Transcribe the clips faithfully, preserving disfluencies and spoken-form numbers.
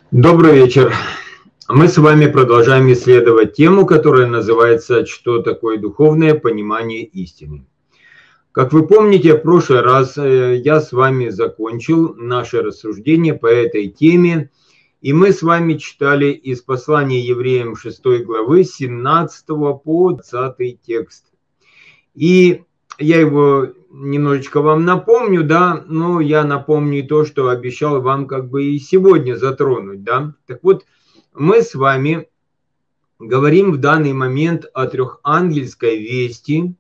Добрый вечер. Мы с вами продолжаем исследовать тему, которая называется «Что такое духовное понимание истины?». Как вы помните, в прошлый раз я с вами закончил наше рассуждение по этой теме, и мы с вами читали из послания евреям шестой главы с семнадцатого по двадцатый текст. И я его немножечко вам напомню, да, но я напомню то, что обещал вам как бы и сегодня затронуть, да. Так вот, мы с вами говорим в данный момент о трехангельской вести,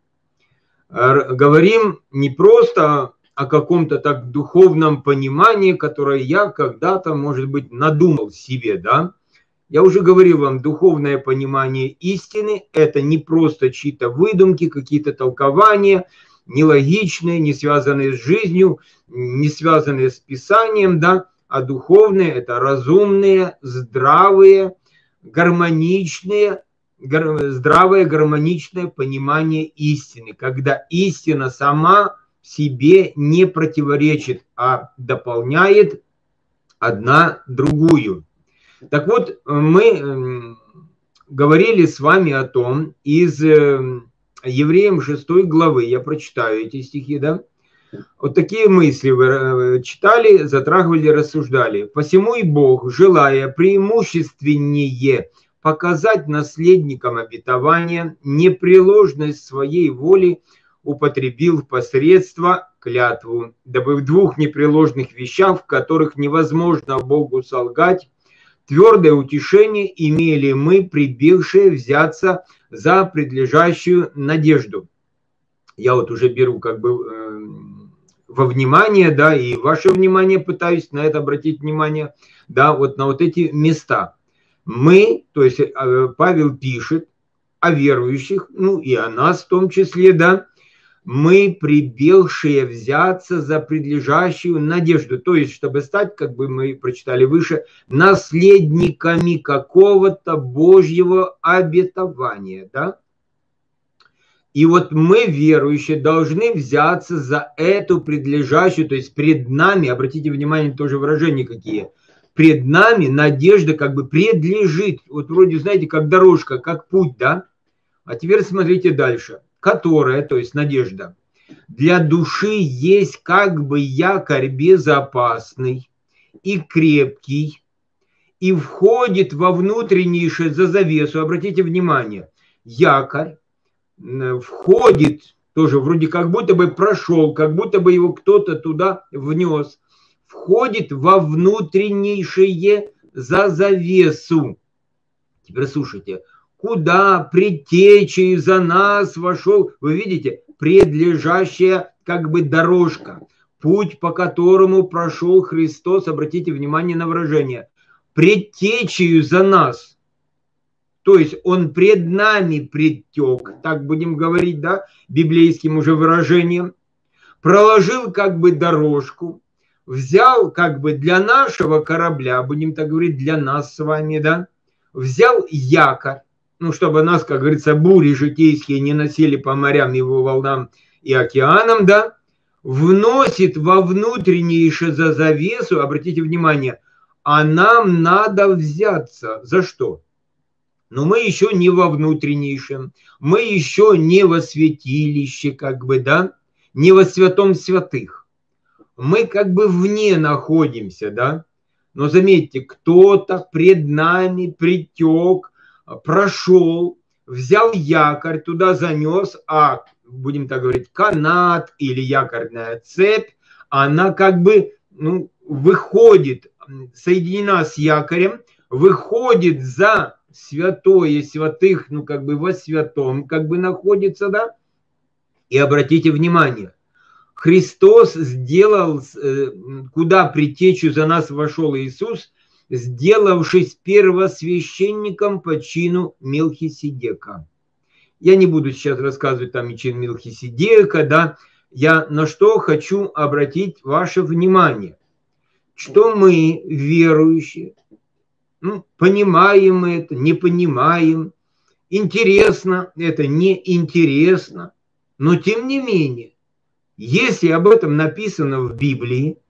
говорим не просто о каком-то так духовном понимании, которое я когда-то, может быть, надумал себе, да. Я уже говорил вам, духовное понимание истины – это не просто чьи-то выдумки, какие-то толкования, нелогичные, не связанные с жизнью, не связанные с Писанием, да, а духовные – это разумные, здравые, гармоничные, гар, здравое, гармоничное понимание истины, когда истина сама в себе не противоречит, а дополняет одна другую. Так вот, мы говорили с вами о том, из Евреям шестой главы, я прочитаю эти стихи, да, вот такие мысли вы читали, затрагивали, рассуждали. «Посему и Бог, желая преимущественнее показать наследникам обетования непреложность своей воли, употребил в посредство клятву, дабы в двух непреложных вещах, в которых невозможно Богу солгать, твердое утешение имели мы, прибегшие взяться за предлежащую надежду». Я вот уже беру как бы э, во внимание, да, и ваше внимание пытаюсь на это обратить внимание, да, вот на вот эти места. Мы, то есть э, Павел пишет о верующих, ну и о нас в том числе, да, мы, прибегшие взяться за предлежащую надежду, то есть, чтобы стать, как бы мы прочитали выше, наследниками какого-то Божьего обетования, да. И вот мы, верующие, должны взяться за эту предлежащую, то есть пред нами, обратите внимание, тоже выражения какие, пред нами надежда как бы предлежит, вот вроде, знаете, как дорожка, как путь, да. А теперь смотрите дальше. Которая, то есть надежда, для души есть как бы якорь безопасный и крепкий, и входит во внутреннейшее за завесу, обратите внимание, якорь входит, тоже вроде как будто бы прошел, как будто бы его кто-то туда внес, входит во внутреннейшее за завесу. Теперь слушайте. Куда предтечей за нас вошел, вы видите, предлежащая как бы дорожка, путь, по которому прошел Христос, обратите внимание на выражение, предтечею за нас, то есть он пред нами предтек, так будем говорить, да, библейским уже выражением, проложил как бы дорожку, взял как бы для нашего корабля, будем так говорить, для нас с вами, да, взял якорь, ну, чтобы нас, как говорится, бури житейские не носили по морям, его волнам и океанам, да, вносит во внутреннейшее за завесу, обратите внимание, а нам надо взяться. За что? Но мы еще не во внутреннейшем, мы еще не во святилище, как бы, да, не во святом святых. Мы как бы вне находимся, да, но заметьте, кто-то пред нами притек, прошел, взял якорь, туда занес, а, будем так говорить, канат или якорная цепь, она как бы, ну, выходит, соединена с якорем, выходит за святое святых, ну, как бы во святом, как бы находится, да, и обратите внимание, Христос сделал, куда предтечу за нас вошел Иисус, сделавшись первосвященником по чину Мелхиседека. Я не буду сейчас рассказывать там и чин Мелхиседека, да, я на что хочу обратить ваше внимание, что мы, верующие, ну, понимаем мы это, не понимаем, интересно, это не интересно, но тем не менее, если об этом написано в Библии,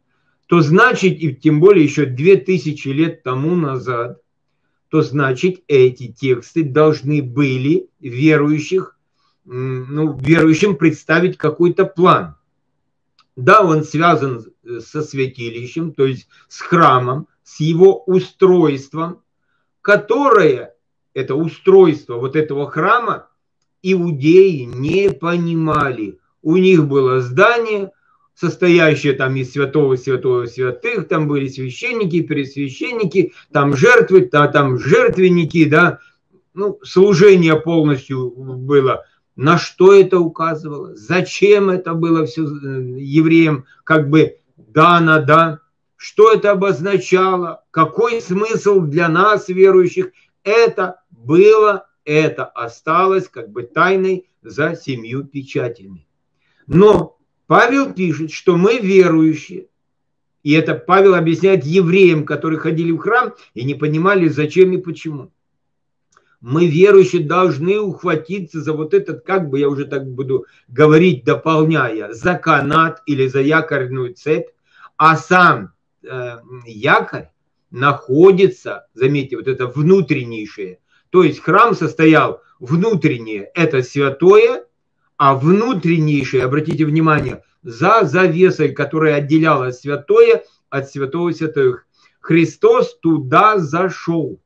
то значит, и тем более еще две тысячи лет тому назад, то значит, эти тексты должны были верующих, ну, верующим представить какой-то план. Да, он связан со святилищем, то есть с храмом, с его устройством, которое, это устройство вот этого храма, иудеи не понимали. У них было здание, состоящее там из святого, святого, святых, там были священники, пересвященники, там жертвы, там жертвенники, да, ну, служение полностью было. На что это указывало? Зачем это было все евреям как бы дано, да? Что это обозначало? Какой смысл для нас, верующих? Это было, это осталось как бы тайной за семью печатями. Но Павел пишет, что мы верующие, и это Павел объясняет евреям, которые ходили в храм и не понимали, зачем и почему. Мы, верующие, должны ухватиться за вот этот, как бы я уже так буду говорить, дополняя, за канат или за якорную цепь, а сам э, якорь находится, заметьте, вот это внутреннейшее. То есть храм состоял внутреннее, это святое, а внутреннейшее, обратите внимание, за завесой, которая отделяла святое от святого святых. Христос туда зашел.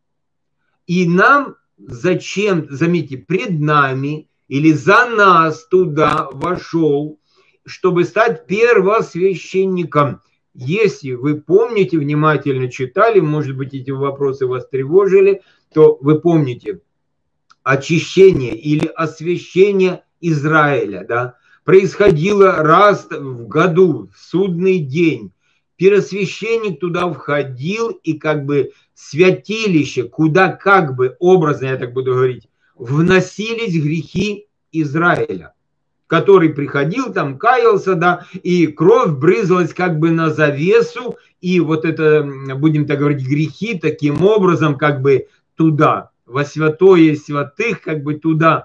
И нам зачем, заметьте, пред нами или за нас туда вошел, чтобы стать первосвященником. Если вы помните, внимательно читали, может быть, эти вопросы вас тревожили, то вы помните, очищение или освящение Израиля, да, происходило раз в году, в судный день. Первосвященник туда входил, и как бы святилище, куда как бы образно, я так буду говорить, вносились грехи Израиля, который приходил, там каялся, да, и кровь брызгалась как бы на завесу, и вот это, будем так говорить, грехи таким образом как бы туда, во святое святых, как бы туда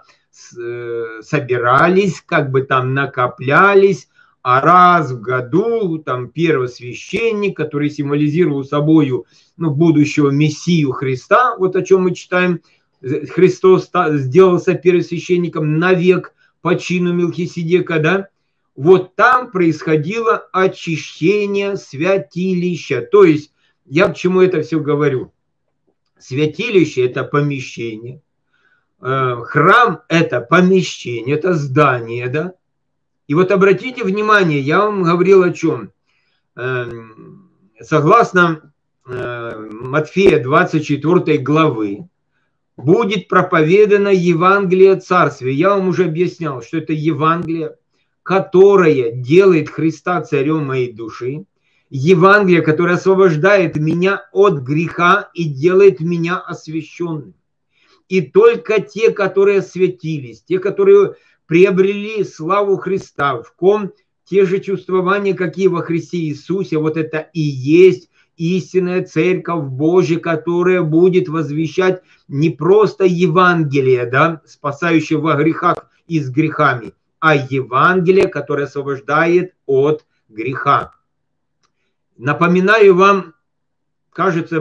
собирались, как бы там накоплялись, а раз в году там первосвященник, который символизировал собою, ну, будущего Мессию Христа, вот о чем мы читаем, Христос сделался первосвященником навек по чину Мелхиседека, да, вот там происходило очищение святилища. То есть, я к чему это все говорю? Святилище – это помещение, храм – это помещение, это здание, да. И вот обратите внимание, я вам говорил о чем. Согласно Матфея двадцать четвёртой главы, будет проповедано Евангелие Царствия. Я вам уже объяснял, что это Евангелие, которое делает Христа царем моей души. Евангелие, которое освобождает меня от греха и делает меня освященным. И только те, которые освятились, те, которые приобрели славу Христа, в ком те же чувствования, какие во Христе Иисусе, вот это и есть истинная Церковь Божья, которая будет возвещать не просто Евангелие, да, спасающее во грехах и с грехами, а Евангелие, которое освобождает от греха. Напоминаю вам, кажется,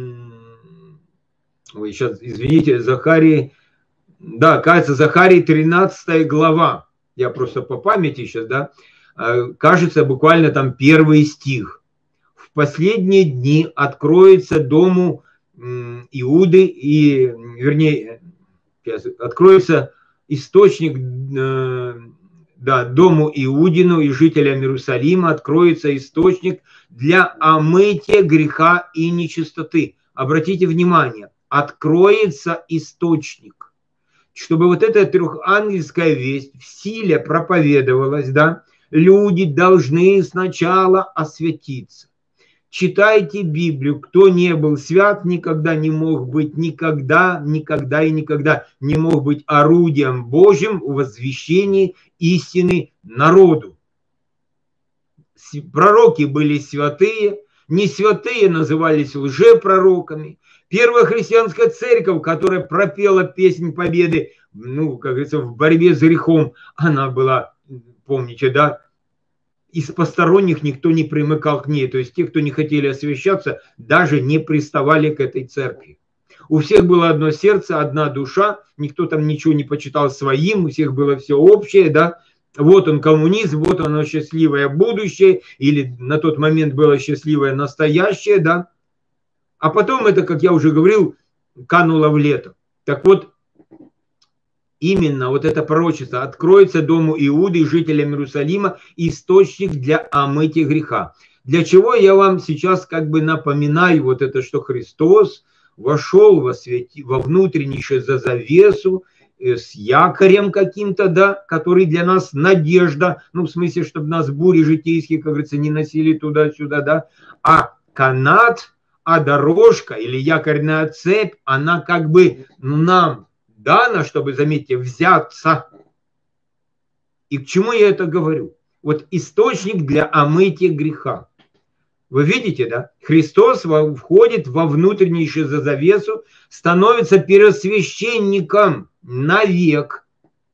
ой, сейчас, извините, Захарий, да, кажется, Захарий тринадцатая глава, я просто по памяти сейчас, да, кажется, буквально там первый стих. В последние дни откроется дому Иуды, и, вернее, сейчас, откроется источник, да, дому Иудину и жителям Иерусалима, откроется источник для омытия греха и нечистоты. Обратите внимание, откроется источник. Чтобы вот эта трехангельская весть в силе проповедовалась, да, люди должны сначала освятиться. Читайте Библию. Кто не был свят, никогда не мог быть, никогда, никогда и никогда не мог быть орудием Божьим в возвещении истины народу. Пророки были святые, не святые назывались лжепророками. Первая христианская церковь, которая пропела песнь победы, ну, как говорится, в борьбе с грехом, она была, помните, да, из посторонних никто не примыкал к ней. То есть те, кто не хотели освящаться, даже не приставали к этой церкви. У всех было одно сердце, одна душа, никто там ничего не почитал своим, у всех было все общее, да. Вот он коммунизм, вот оно счастливое будущее, или на тот момент было счастливое настоящее, да. А потом это, как я уже говорил, кануло в лето. Так вот, именно вот это пророчество: откроется дому Иуды и жителям Иерусалима источник для омытия греха. Для чего я вам сейчас как бы напоминаю вот это, что Христос вошел во, святи, во внутреннюю за завесу э, с якорем каким-то, да, который для нас надежда, ну в смысле, чтобы нас бури житейские, как говорится, не носили туда-сюда, да, а канат, а дорожка или якорная цепь, она как бы ну, нам дана, чтобы, заметьте, взяться. И к чему я это говорю? Вот источник для омытия греха. Вы видите, да? Христос входит во внутреннюю за завесу, становится первосвященником навек.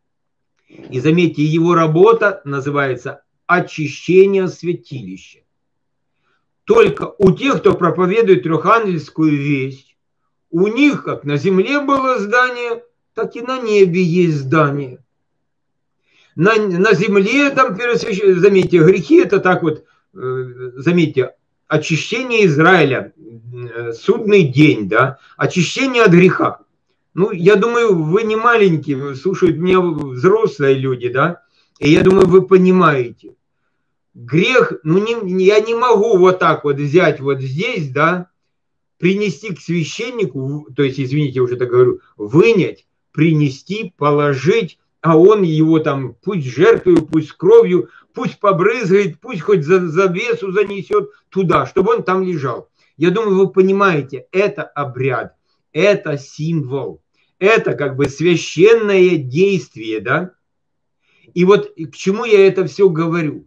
И заметьте, его работа называется очищение святилища. Только у тех, кто проповедует трехангельскую весть, у них как на земле было здание, так и на небе есть здание. На, на земле там первосвященник, заметьте, грехи это так вот, заметьте, очищение Израиля, судный день, да, очищение от греха. Ну, я думаю, вы не маленькие, слушают меня взрослые люди, да, и я думаю, вы понимаете. Грех, ну, не, я не могу вот так вот взять вот здесь, да, принести к священнику, то есть, извините, я уже так говорю, вынять, принести, положить, а он его там пусть жертвою, пусть кровью, пусть побрызгает, пусть хоть за завесу занесет туда, чтобы он там лежал. Я думаю, вы понимаете, это обряд, это символ, это как бы священное действие, да? И вот к чему я это все говорю?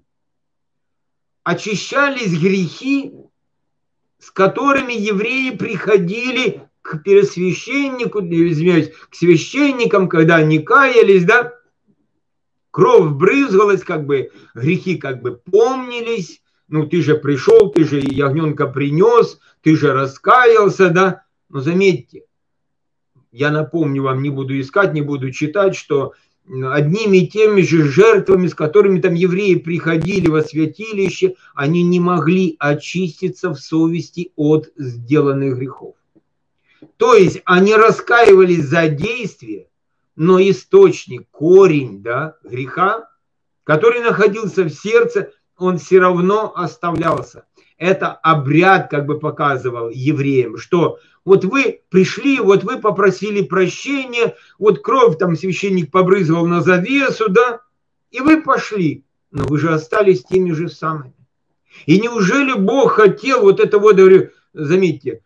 Очищались грехи, с которыми евреи приходили к первосвященнику, извиняюсь, к священникам, когда они каялись, да, кровь брызгалась, как бы грехи как бы помнились, ну ты же пришел, ты же ягненка принес, ты же раскаялся, да, но заметьте, я напомню вам, не буду искать, не буду читать, что одними и теми же жертвами, с которыми там евреи приходили во святилище, они не могли очиститься в совести от сделанных грехов. То есть они раскаивались за действие, но источник, корень, да, греха, который находился в сердце, он все равно оставлялся. Это обряд как бы показывал евреям, что вот вы пришли, вот вы попросили прощения, вот кровь там священник побрызгал на завесу, да, и вы пошли, но вы же остались теми же самыми. И неужели Бог хотел вот это вот, говорю, заметьте,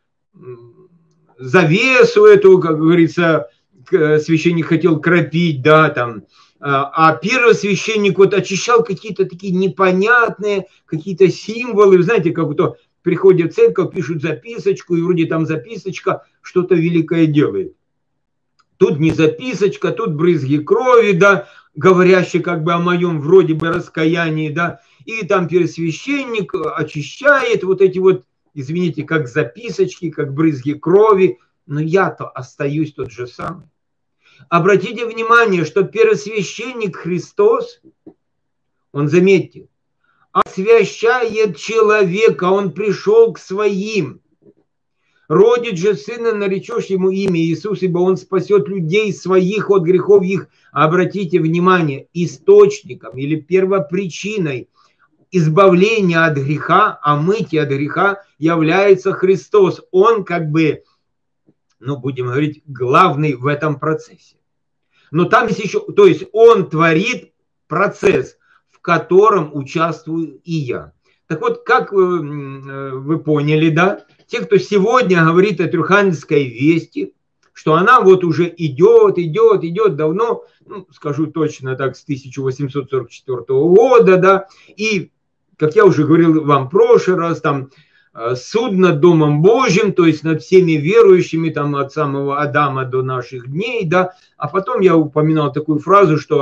завесу эту, как говорится, священник хотел кропить, да, там, а первосвященник вот очищал какие-то такие непонятные, какие-то символы, знаете, как будто приходят в церковь, пишут записочку, и вроде там записочка что-то великое делает. Тут не записочка, тут брызги крови, да, говорящие как бы о моем вроде бы раскаянии, да, и там первосвященник очищает вот эти вот, извините, как записочки, как брызги крови, но я-то остаюсь тот же самый. Обратите внимание, что первосвященник Христос, он, заметьте, освящает человека, он пришел к своим. Родит же сына, наречешь ему имя Иисус, ибо он спасет людей своих от грехов их. Обратите внимание, источником или первопричиной избавления от греха, омытия от греха является Христос. Он как бы, ну, будем говорить, главный в этом процессе. Но там есть еще, то есть он творит процесс, в котором участвую и я. Так вот, как вы, вы поняли, да, те, кто сегодня говорит о трехангельской вести, что она вот уже идет, идет, идет давно, ну, скажу точно так, с тысяча восемьсот сорок четвёртого года, да, и, как я уже говорил вам в прошлый раз, там, суд над Домом Божьим, то есть над всеми верующими, там, от самого Адама до наших дней, да, а потом я упоминал такую фразу, что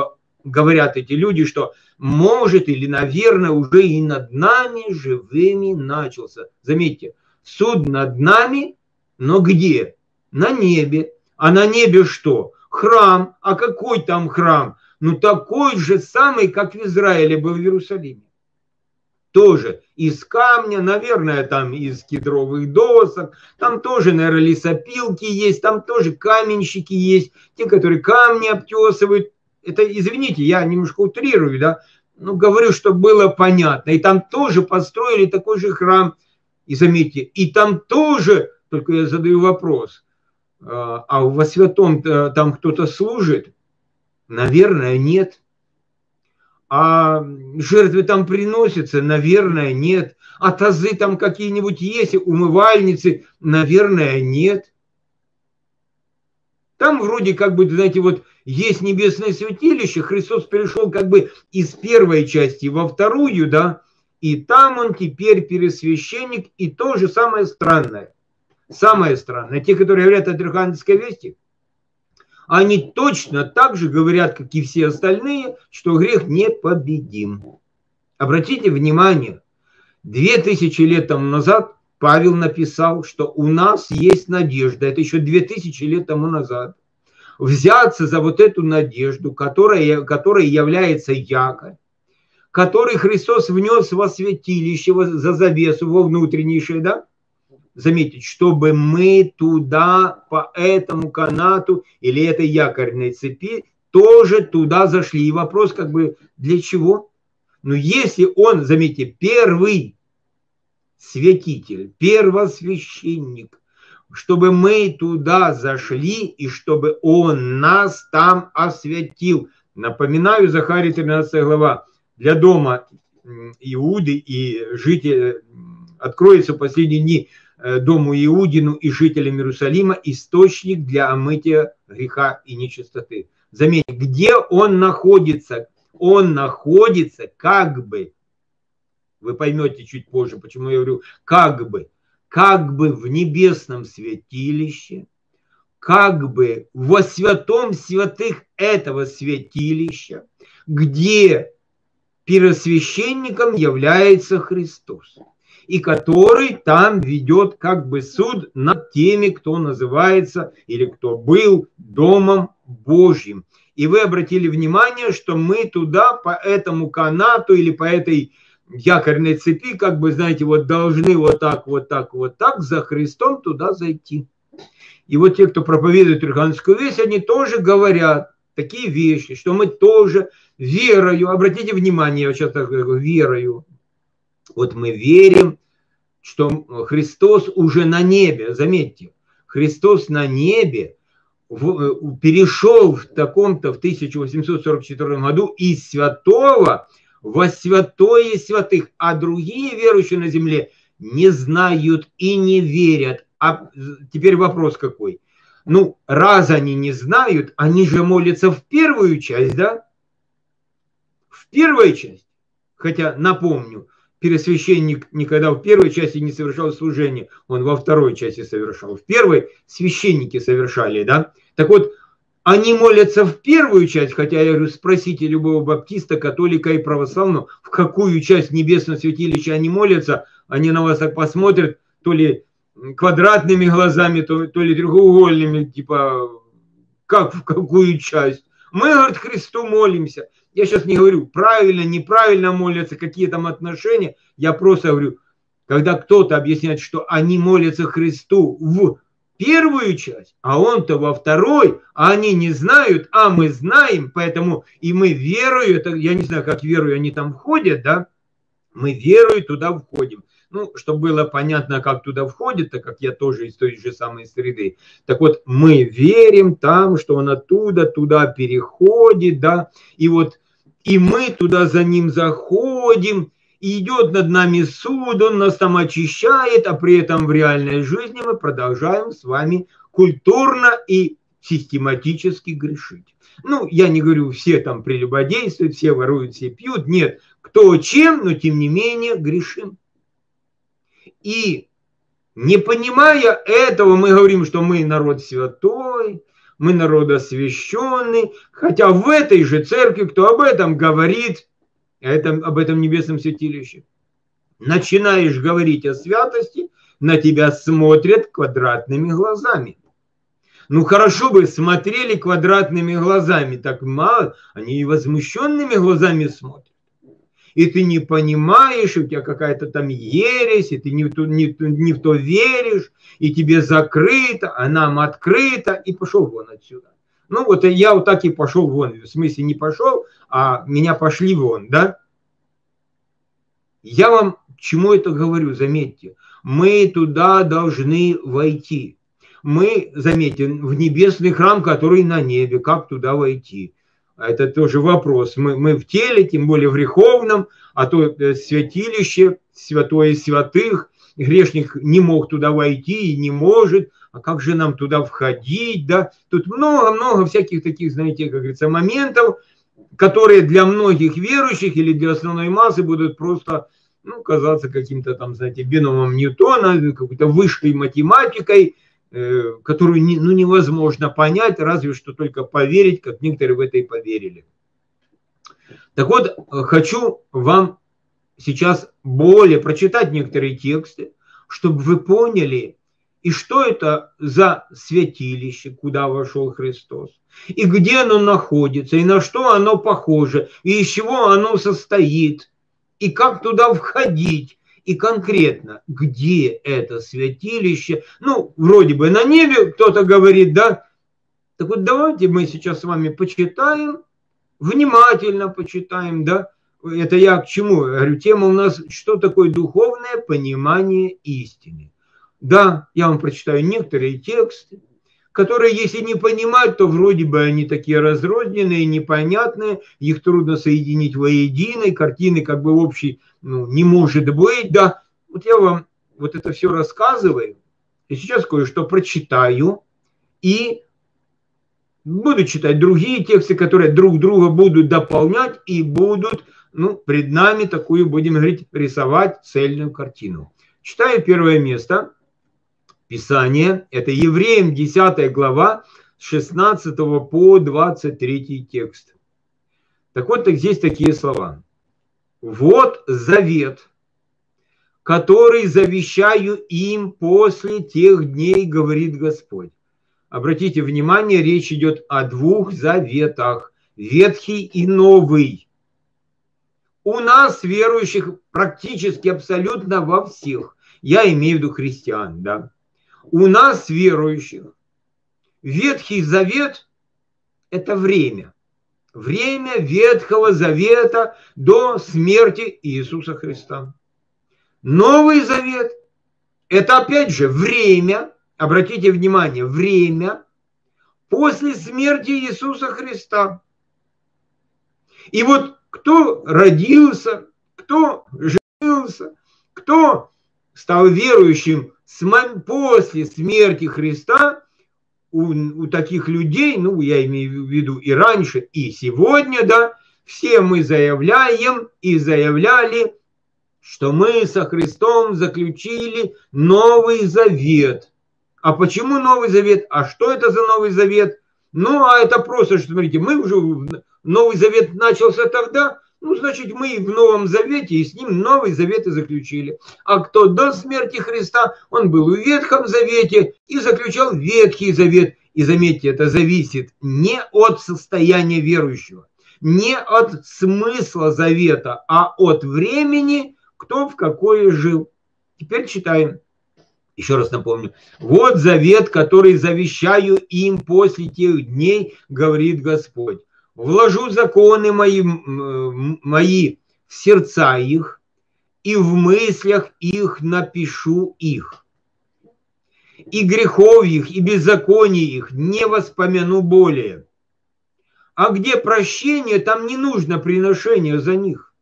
говорят эти люди, что может или, наверное, уже и над нами живыми начался. Заметьте, суд над нами, но где? На небе. А на небе что? Храм. А какой там храм? Ну, такой же самый, как в Израиле был в Иерусалиме. Тоже из камня, наверное, там из кедровых досок, там тоже, наверное, лесопилки есть, там тоже каменщики есть, те, которые камни обтесывают. Это, извините, я немножко утрирую, да, но говорю, чтобы было понятно. И там тоже построили такой же храм. И заметьте, и там тоже, только я задаю вопрос, а во святом там кто-то служит? Наверное, нет. А жертвы там приносятся? Наверное, нет. А тазы там какие-нибудь есть, умывальницы? Наверное, нет. Там вроде как бы, знаете, вот есть небесное святилище, Христос перешел как бы из первой части во вторую, да, и там он теперь первосвященник, и то же самое странное. Самое странное. Те, которые говорят о Архангельской вести, они точно так же говорят, как и все остальные, что грех непобедим. Обратите внимание, две тысячи лет тому назад Павел написал, что у нас есть надежда, это еще две тысячи лет тому назад, взяться за вот эту надежду, которая, которая является якорь, который Христос внес во святилище, за завесу, во внутреннейшее, да? Заметьте, чтобы мы туда, по этому канату или этой якорной цепи, тоже туда зашли. И вопрос как бы, для чего? Ну, если он, заметьте, первый святитель, первосвященник, чтобы мы туда зашли и чтобы он нас там освятил. Напоминаю, Захария тринадцатая глава, для дома Иуды и жителей откроется в последние дни дому Иудину и жителям Иерусалима источник для омытия греха и нечистоты. Заметьте, где он находится? Он находится как бы, вы поймете чуть позже, почему я говорю как бы, как бы в небесном святилище, как бы во святом святых этого святилища, где первосвященником является Христос, и который там ведет как бы суд над теми, кто называется или кто был Домом Божьим. И вы обратили внимание, что мы туда по этому канату или по этой якорной цепи, как бы, знаете, вот должны вот так, вот так, вот так за Христом туда зайти. И вот те, кто проповедует Архангельскую весть, они тоже говорят такие вещи, что мы тоже верою, обратите внимание, я сейчас так говорю, верою, вот мы верим, что Христос уже на небе, заметьте, Христос на небе в, перешел в таком-то, в тысяча восемьсот сорок четвёртом году из святого во святое святых, а другие верующие на земле не знают и не верят. А теперь вопрос какой? Ну, раз они не знают, они же молятся в первую часть, да? В первую часть. Хотя, напомню, первосвященник никогда в первой части не совершал служение, он во второй части совершал. В первой священники совершали, да? Так вот, они молятся в первую часть, хотя я говорю, спросите любого баптиста, католика и православного, в какую часть небесного святилища они молятся, они на вас так посмотрят, то ли квадратными глазами, то, то ли треугольными, типа, как в какую часть. Мы, говорит, Христу молимся. Я сейчас не говорю, правильно, неправильно молятся, какие там отношения. Я просто говорю, когда кто-то объясняет, что они молятся Христу в первую часть, а он-то во второй, а они не знают, а мы знаем, поэтому и мы верою, это, я не знаю, как верою они там входят, да, мы верою туда входим. Ну, чтобы было понятно, как туда входит, так как я тоже из той же самой среды. Так вот, мы верим там, что он оттуда, туда переходит, да, и вот, и мы туда за ним заходим, и идет над нами суд, он нас там очищает, а при этом в реальной жизни мы продолжаем с вами культурно и систематически грешить. Ну, я не говорю, все там прелюбодействуют, все воруют, все пьют, нет, кто чем, но тем не менее грешим. И не понимая этого, мы говорим, что мы народ святой, мы народ освященный, хотя в этой же церкви, кто об этом говорит, это, об этом небесном святилище, начинаешь говорить о святости, на тебя смотрят квадратными глазами. Ну хорошо бы смотрели квадратными глазами, так мало, они и возмущенными глазами смотрят. И ты не понимаешь, у тебя какая-то там ересь, и ты не в, то, не, не в то веришь, и тебе закрыто, а нам открыто, и пошел вон отсюда. Ну вот я вот так и пошел вон, в смысле не пошел, а меня пошли вон, да? Я вам к чему это говорю, заметьте, мы туда должны войти. Мы, заметьте, в небесный храм, который на небе, как туда войти? Это тоже вопрос. Мы, мы в теле, тем более в греховном, а то святилище, святое святых, грешник не мог туда войти и не может. А как же нам туда входить? Да? Тут много-много всяких таких, знаете, как говорится, моментов, которые для многих верующих или для основной массы будут просто, ну, казаться каким-то там, знаете, биномом Ньютона, какой-то высшей математикой, которую не, ну, невозможно понять, разве что только поверить, как некоторые в это и поверили. Так вот, хочу вам сейчас более прочитать некоторые тексты, чтобы вы поняли, и что это за святилище, куда вошел Христос, и где оно находится, и на что оно похоже, и из чего оно состоит, и как туда входить. И конкретно, где это святилище, ну, вроде бы на небе кто-то говорит, да, так вот давайте мы сейчас с вами почитаем, внимательно почитаем, да, это я к чему, я говорю, тема у нас, что такое духовное понимание истины. Да, я вам прочитаю некоторые тексты, которые, если не понимать, то вроде бы они такие разрозненные, непонятные, их трудно соединить воедино, картины как бы общей, ну, не может быть, да. Вот я вам вот это все рассказываю, и сейчас кое-что прочитаю, и буду читать другие тексты, которые друг друга будут дополнять и будут, ну, пред нами такую, будем говорить, рисовать цельную картину. Читаю первое место. Писание, это Евреям десятая глава, с шестнадцатого по двадцать третий текст. Так вот, так здесь такие слова. Вот завет, который завещаю им после тех дней, говорит Господь. Обратите внимание, речь идет о двух заветах, ветхий и новый. У нас, верующих, практически абсолютно во всех, я имею в виду христиан, да, у нас, верующих, Ветхий Завет – это время. Время Ветхого Завета до смерти Иисуса Христа. Новый Завет – это опять же время, обратите внимание, время после смерти Иисуса Христа. И вот кто родился, кто женился, кто стал верующим после смерти Христа, у, у таких людей, ну, я имею в виду и раньше, и сегодня, да, все мы заявляем и заявляли, что мы со Христом заключили Новый Завет. А почему Новый Завет? А что это за Новый Завет? Ну, а это просто, что, смотрите, мы уже, Новый Завет начался тогда, ну, значит, мы в Новом Завете и с ним Новый Завет и заключили. А кто до смерти Христа, он был в Ветхом Завете и заключал Ветхий Завет. И заметьте, это зависит не от состояния верующего, не от смысла завета, а от времени, кто в какое жил. Теперь читаем. Еще раз напомню. Вот завет, который завещаю им после тех дней, говорит Господь. Вложу законы мои, мои в сердца их, и в мыслях их напишу их. И грехов их, и беззаконий их не воспомяну более. А где прощение, там не нужно приношение за них.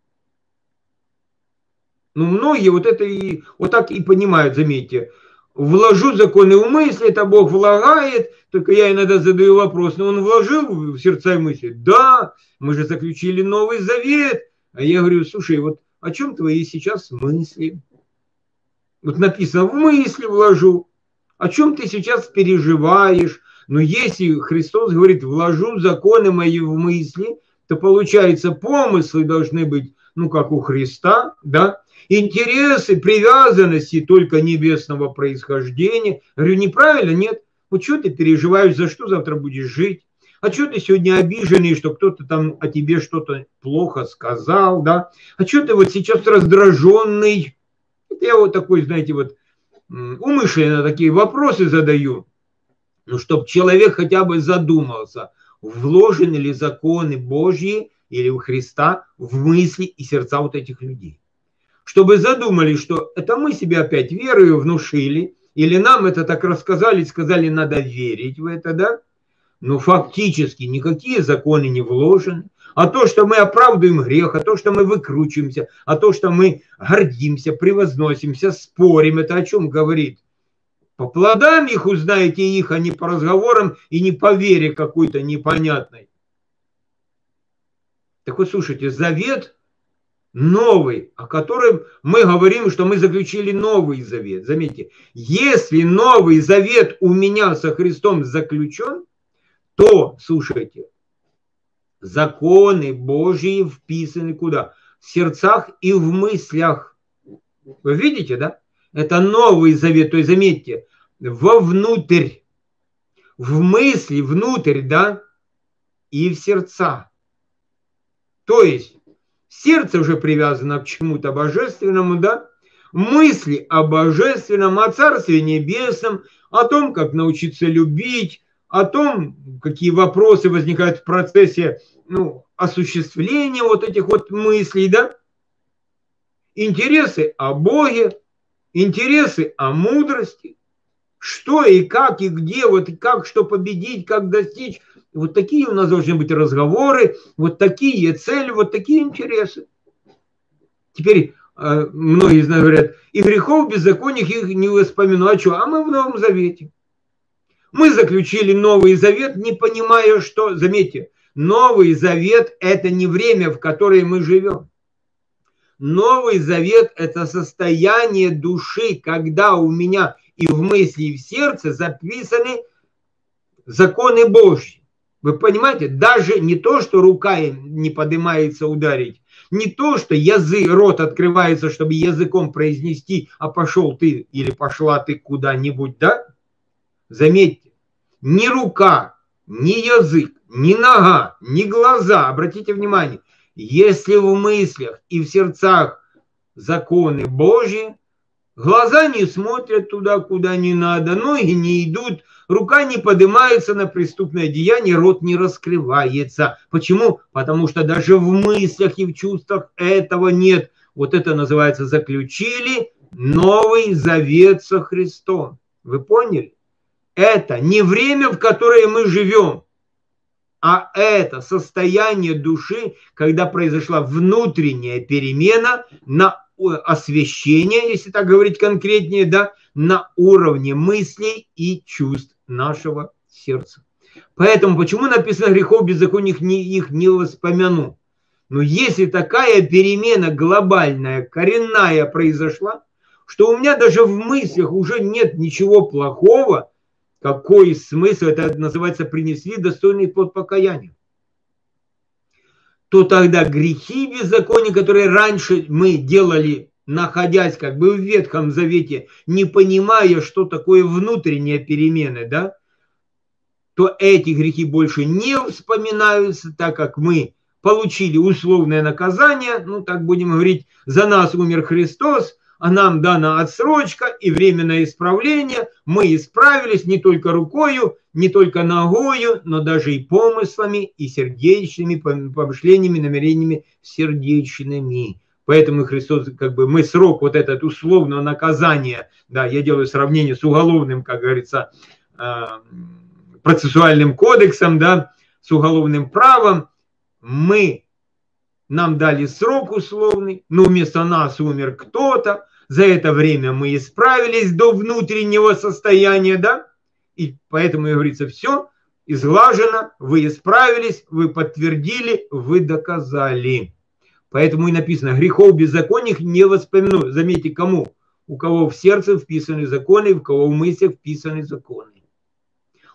Ну, многие вот это и вот так и понимают, заметьте. Вложу законы в мысли, это Бог влагает. Только я иногда задаю вопрос, но он вложил в сердца и мысли? Да, мы же заключили Новый Завет. А я говорю, слушай, вот о чем твои сейчас мысли? Вот написано, в мысли вложу. О чем ты сейчас переживаешь? Но если Христос говорит, вложу законы мои в мысли, то получается, помыслы должны быть, ну, как у Христа, да, интересы, привязанности только небесного происхождения. Говорю, неправильно? Нет. Вот что ты переживаешь, за что завтра будешь жить? А что ты сегодня обиженный, что кто-то там о тебе что-то плохо сказал, да? А что ты вот сейчас раздраженный? Это я вот такой, знаете, вот умышленно такие вопросы задаю, ну, чтобы человек хотя бы задумался, вложены ли законы Божьи или у Христа в мысли и сердца вот этих людей. Чтобы задумали, что это мы себе опять верою внушили, или нам это так рассказали, сказали, надо верить в это, да? Но фактически никакие законы не вложены. А то, что мы оправдываем грех, а то, что мы выкручиваемся, а то, что мы гордимся, превозносимся, спорим, это о чем говорит? По плодам их узнаете их, а не по разговорам и не по вере какой-то непонятной. Так вот, слушайте, завет новый, о котором мы говорим, что мы заключили новый завет. Заметьте, если новый завет у меня со Христом заключен, то, слушайте, законы Божьи вписаны куда? В сердцах и в мыслях. Вы видите, да? Это новый завет. То есть, заметьте, вовнутрь, в мысли, внутрь, да, и в сердца. То есть, сердце уже привязано к чему-то божественному, да, мысли о божественном, о Царстве Небесном, о том, как научиться любить, о том, какие вопросы возникают в процессе, ну, осуществления вот этих вот мыслей, да, интересы о Боге, интересы о мудрости, что и как и где, вот как что победить, как достичь. Вот такие у нас должны быть разговоры, вот такие цели, вот такие интересы. Теперь э, многие из нас говорят, и грехов беззаконий их не вспомину. А что? А мы в Новом Завете. Мы заключили Новый Завет, не понимая, что, заметьте, Новый Завет – это не время, в которое мы живем. Новый Завет – это состояние души, когда у меня и в мысли, и в сердце записаны законы Божьи. Вы понимаете, даже не то, что рука не поднимается ударить, не то, что язык, рот открывается, чтобы языком произнести, а пошел ты или пошла ты куда-нибудь, да? Заметьте, ни рука, ни язык, ни нога, ни глаза, обратите внимание, если в мыслях и в сердцах законы Божьи, глаза не смотрят туда, куда не надо, ноги не идут, рука не поднимается на преступное деяние, рот не раскрывается. Почему? Потому что даже в мыслях и в чувствах этого нет. Вот это называется заключили Новый Завет со Христом. Вы поняли? Это не время, в которое мы живем, а это состояние души, когда произошла внутренняя перемена на освящение, если так говорить конкретнее, да, на уровне мыслей и чувств нашего сердца. Поэтому почему написано грехов беззаконных не, их не воспомяну? Но если такая перемена глобальная, коренная произошла, что у меня даже в мыслях уже нет ничего плохого, какой смысл, это называется принесли достойный плод покаяния, то тогда грехи беззакония, которые раньше мы делали, находясь как бы в Ветхом Завете, не понимая, что такое внутренняя перемена, да, то эти грехи больше не вспоминаются, так как мы получили условное наказание, ну так будем говорить, за нас умер Христос, а нам дана отсрочка и временное исправление. Мы исправились не только рукою, не только ногою, но даже и помыслами, и сердечными помышлениями, намерениями сердечными. Поэтому Христос, как бы мы срок вот этот условного наказания, да, я делаю сравнение с уголовным, как говорится, процессуальным кодексом, да, с уголовным правом, мы, нам дали срок условный, но вместо нас умер кто-то, за это время мы исправились до внутреннего состояния, да, и поэтому, и говорится, все изглажено, вы исправились, вы подтвердили, вы доказали. Поэтому и написано, грехов беззаконных не воспомяну. Заметьте, кому? У кого в сердце вписаны законы, у кого в мыслях вписаны законы.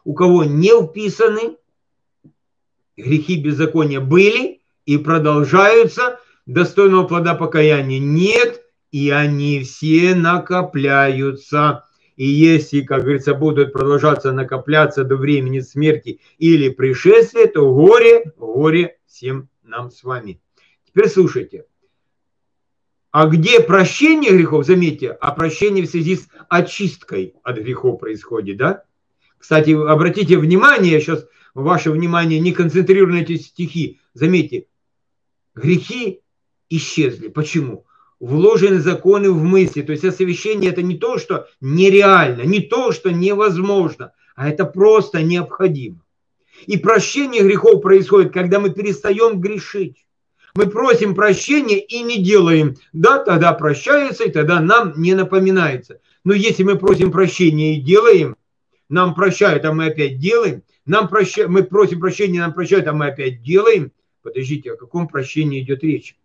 у кого не вписаны, грехи беззакония были и продолжаются, достойного плода покаяния нет, и они все накопляются. И если, как говорится, будут продолжаться накопляться до времени смерти или пришествия, то горе, горе всем нам с вами. Теперь слушайте. А где прощение грехов, заметьте, а прощение в связи с очисткой от грехов происходит, да? Кстати, обратите внимание, я сейчас ваше внимание не концентрирую на эти стихи. Заметьте, грехи исчезли. Почему? Вложены законы в мысли. То есть освящение это не то, что нереально, не то, что невозможно, а это просто необходимо. И прощение грехов происходит, когда мы перестаем грешить. Мы просим прощения и не делаем. Да, тогда прощается, и тогда нам не напоминается. Но если мы просим прощения и делаем, нам прощают, а мы опять делаем. Нам проща... Мы просим прощения, нам прощают, а мы опять делаем. Подождите, о каком прощении идет речь?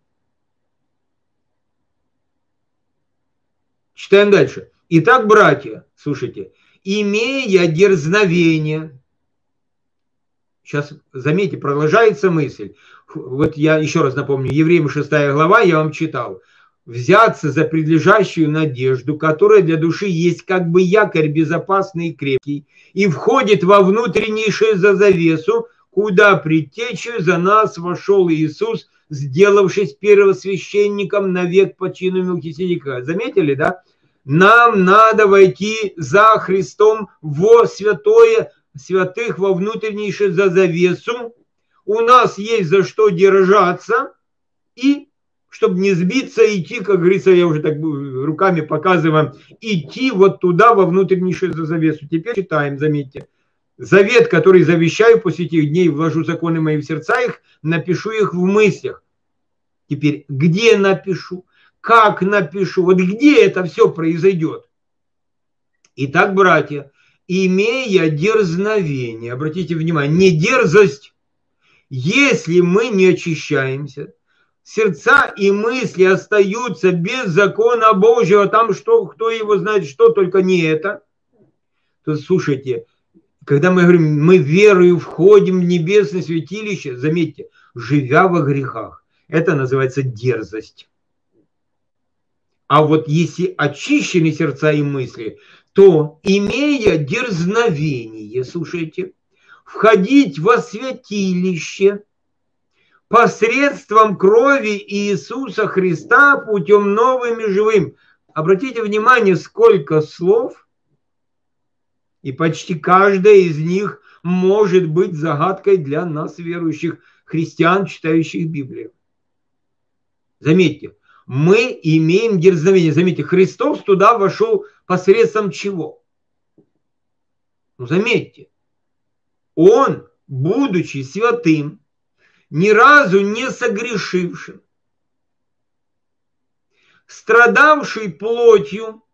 Читаем дальше. Итак, братья, слушайте, имея дерзновение, сейчас, заметьте, продолжается мысль. Вот я еще раз напомню, Евреям шестая глава, я вам читал. Взяться за предлежащую надежду, которая для души есть как бы якорь безопасный и крепкий, и входит во внутреннейшую за завесу, куда предтечью за нас вошел Иисус, сделавшись первосвященником навек по чину Мелхиседека. Заметили, да? Нам надо войти за Христом во святое святых, во внутреннейшую за завесу. У нас есть за что держаться, и чтобы не сбиться, идти, как говорится, я уже так руками показываю, идти вот туда, во внутреннейшую за завесу. Теперь читаем, заметьте. Завет, который завещаю, после этих дней вложу законы мои в сердца их, напишу их в мыслях. Теперь, где напишу? Как напишу? Вот где это все произойдет? Итак, братья, имея дерзновение, обратите внимание, не дерзость, если мы не очищаемся, сердца и мысли остаются без закона Божьего, там что, кто его знает, что только не это, то слушайте, когда мы говорим, мы верою входим в небесное святилище, заметьте, живя во грехах, это называется дерзость. А вот если очищены сердца и мысли, то, имея дерзновение, слушайте, входить во святилище посредством крови Иисуса Христа путем новым и живым. Обратите внимание, сколько слов, и почти каждая из них может быть загадкой для нас, верующих христиан, читающих Библию. Заметьте, мы имеем дерзновение. Заметьте, Христос туда вошел посредством чего? Ну, заметьте, Он, будучи святым, ни разу не согрешившим, страдавший плотью,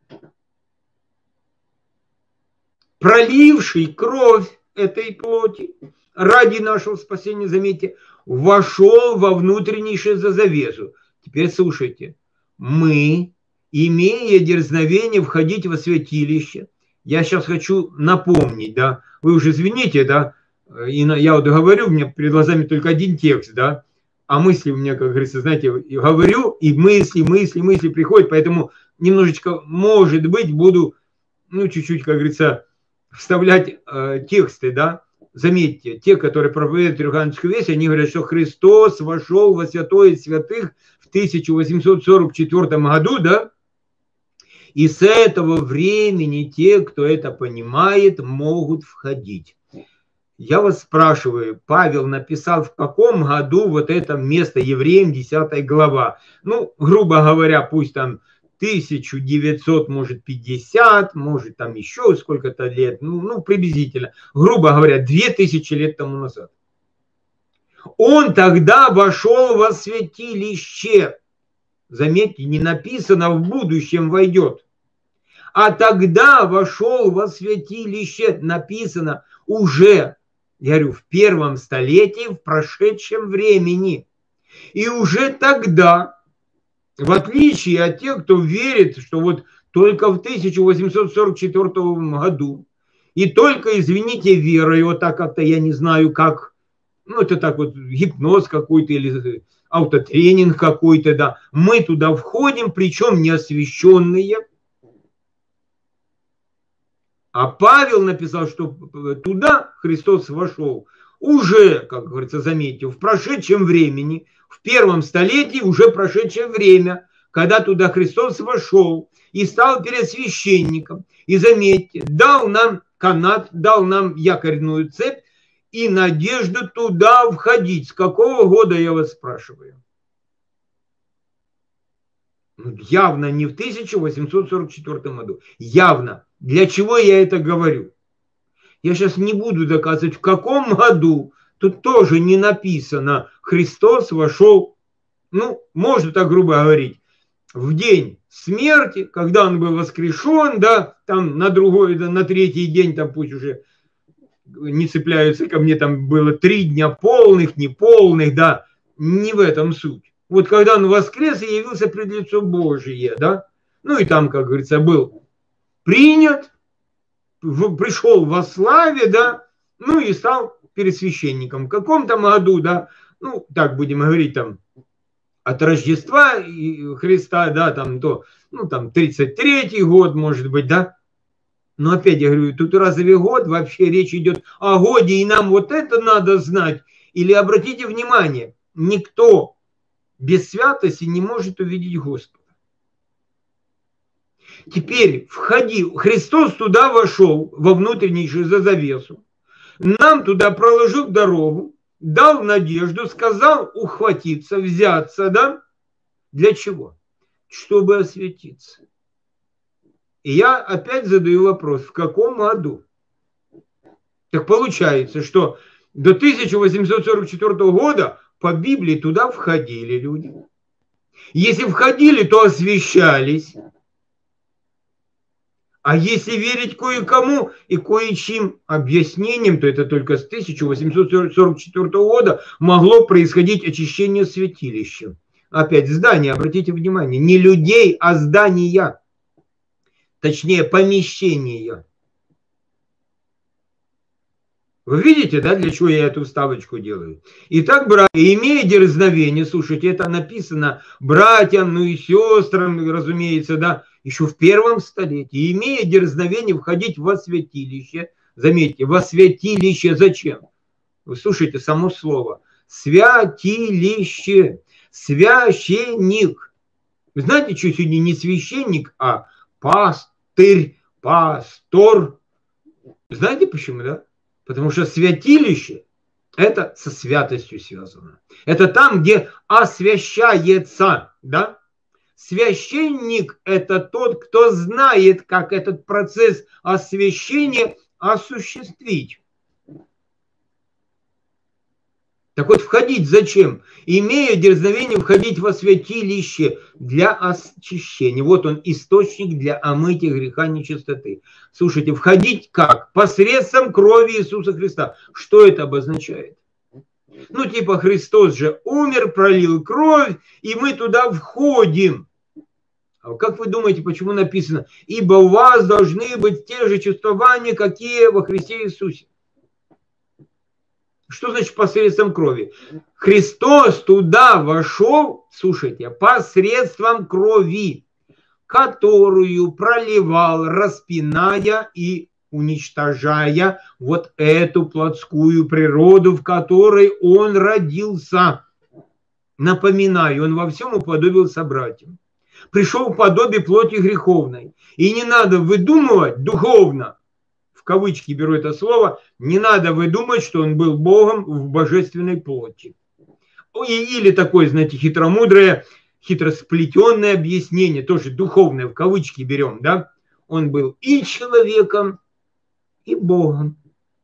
проливший кровь этой плоти ради нашего спасения, заметьте, вошел во внутреннейшую за завесу. Теперь слушайте, мы, имея дерзновение входить во святилище, я сейчас хочу напомнить, да, вы уже извините, да, и я вот говорю, у меня перед глазами только один текст, да, а мысли у меня, как говорится, знаете, говорю, и мысли, мысли, мысли приходят, поэтому немножечко, может быть, буду, ну, чуть-чуть, как говорится, вставлять э, тексты, да. Заметьте, те, которые проповедуют Иерусалимскую весть, они говорят, что Христос вошел во святое святых в тысяча восемьсот сорок четвёртом году, да, и с этого времени те, кто это понимает, могут входить. Я вас спрашиваю, Павел написал в каком году вот это место Евреям, десятая глава? Ну, грубо говоря, пусть там тысяча девятьсот, может, пятьдесят, может, там еще сколько-то лет, ну, ну, приблизительно, грубо говоря, две тысячи лет тому назад. Он тогда вошел во святилище. Заметьте, не написано в будущем войдет. А тогда вошел во святилище, написано уже, я говорю, в первом столетии, в прошедшем времени. И уже тогда, в отличие от тех, кто верит, что вот только в тысяча восемьсот сорок четвёртом году И только, извините, верой, вот так как-то, я не знаю, как, ну, это так вот, гипноз какой-то или автотренинг какой-то, да, мы туда входим, причем не освященные. А Павел написал, что туда Христос вошел уже, как говорится, заметьте, в прошедшем времени, в первом столетии уже прошедшее время, когда туда Христос вошел и стал пересвященником. И заметьте, дал нам канат, дал нам якорную цепь и надежду туда входить. С какого года, я вас спрашиваю? Явно не в тысяча восемьсот сорок четвёртом году. Явно. Для чего я это говорю? Я сейчас не буду доказывать, в каком году. Тут тоже не написано. Христос вошел, ну, можно так грубо говорить, в день смерти, когда он был воскрешен, да, там на другой, да, на третий день, там пусть уже не цепляются ко мне, там было три дня полных, неполных, да, не в этом суть. Вот когда он воскрес и явился пред лицо Божие, да, ну и там, как говорится, был принят, в, пришел во славе, да, ну и стал пересвященником. В каком-то году, да, ну, так будем говорить, там, от Рождества Христа, да, там, то, ну, там, тридцать третий год, может быть, да. Но опять я говорю, тут разве год, вообще речь идет о годе, и нам вот это надо знать. Или обратите внимание, никто без святости не может увидеть Господа. Теперь входи, Христос туда вошел, во внутреннюю за завесу, нам туда проложил дорогу, дал надежду, сказал ухватиться, взяться, да? Для чего? Чтобы осветиться. И я опять задаю вопрос, в каком году? Так получается, что до тысяча восемьсот сорок четвёртого года по Библии туда входили люди. Если входили, то освящались. А если верить кое-кому и кое-чьим объяснениям, то это только с тысяча восемьсот сорок четвёртого года могло происходить очищение святилища. Опять здания, обратите внимание, не людей, а здания. Точнее, помещения. Вы видите, да, для чего я эту вставочку делаю? Итак, братья, имея дерзновение, слушайте, это написано братьям, ну и сестрам, разумеется, да, еще в первом столетии, имея дерзновение входить во святилище, заметьте, во святилище зачем? Вы слушайте само слово. Святилище, священник. Вы знаете, что сегодня не священник, а пастырь, пастор. Знаете почему, да? Потому что святилище – это со святостью связано. Это там, где освящается, да? Священник – это тот, кто знает, как этот процесс освящения осуществить. Так вот, входить зачем? Имея дерзновение входить во святилище для очищения. Вот он, источник для омытия греха нечистоты. Слушайте, входить как? Посредством крови Иисуса Христа. Что это обозначает? Ну, типа, Христос же умер, пролил кровь, и мы туда входим. А как вы думаете, почему написано? Ибо у вас должны быть те же чувствования, какие во Христе Иисусе. Что значит посредством крови? Христос туда вошел, слушайте, посредством крови, которую проливал, распиная и уничтожая вот эту плотскую природу, в которой он родился. Напоминаю, он во всем уподобился братьям. Пришел в подобие плоти греховной. И не надо выдумывать духовно, в кавычки беру это слово, не надо выдумать, что он был Богом в божественной плоти. Или такое, знаете, хитромудрое, хитросплетенное объяснение, тоже духовное, в кавычки берем, да? Он был и человеком, и Богом.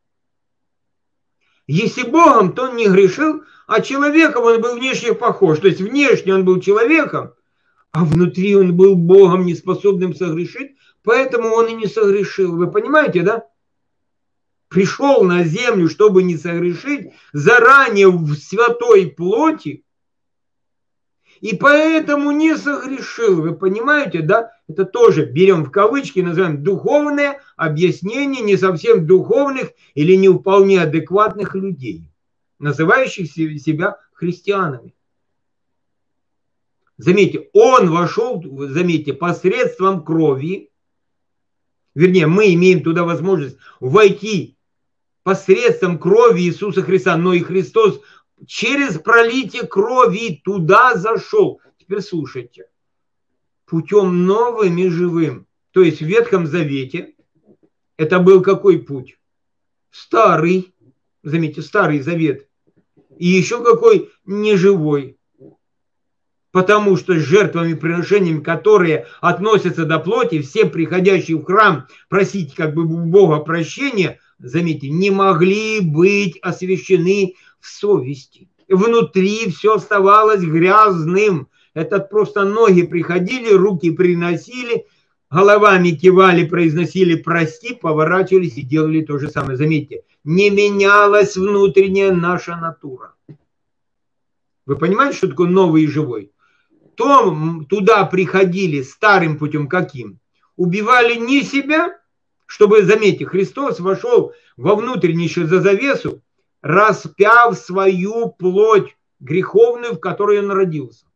Если Богом, то он не грешил, а человеком он был внешне похож. То есть внешне он был человеком, а внутри он был Богом, неспособным согрешить, поэтому он и не согрешил. Вы понимаете, да? Пришел на землю, чтобы не согрешить, заранее в святой плоти. И поэтому не согрешил. Вы понимаете, да? Это тоже берем в кавычки, называем духовное объяснение не совсем духовных или не вполне адекватных людей, называющих себя христианами. Заметьте, он вошел, заметьте, посредством крови. Вернее, мы имеем туда возможность войти посредством крови Иисуса Христа. Но и Христос через пролитие крови туда зашел. Теперь слушайте. Путем новым и живым. То есть в Ветхом Завете это был какой путь? Старый. Заметьте, Старый Завет. И еще какой неживой. Потому что с жертвами, приношениями, которые относятся до плоти, все приходящие в храм просить как бы у Бога прощения, заметьте, не могли быть освящены в совести. Внутри все оставалось грязным. Это просто ноги приходили, руки приносили, головами кивали, произносили «прости», поворачивались и делали то же самое. Заметьте, не менялась внутренняя наша натура. Вы понимаете, что такое новый и живой? То туда приходили старым путем каким? Убивали не себя, чтобы, заметьте, Христос вошел во внутреннюю за завесу, распяв свою плоть греховную, в которой он родился.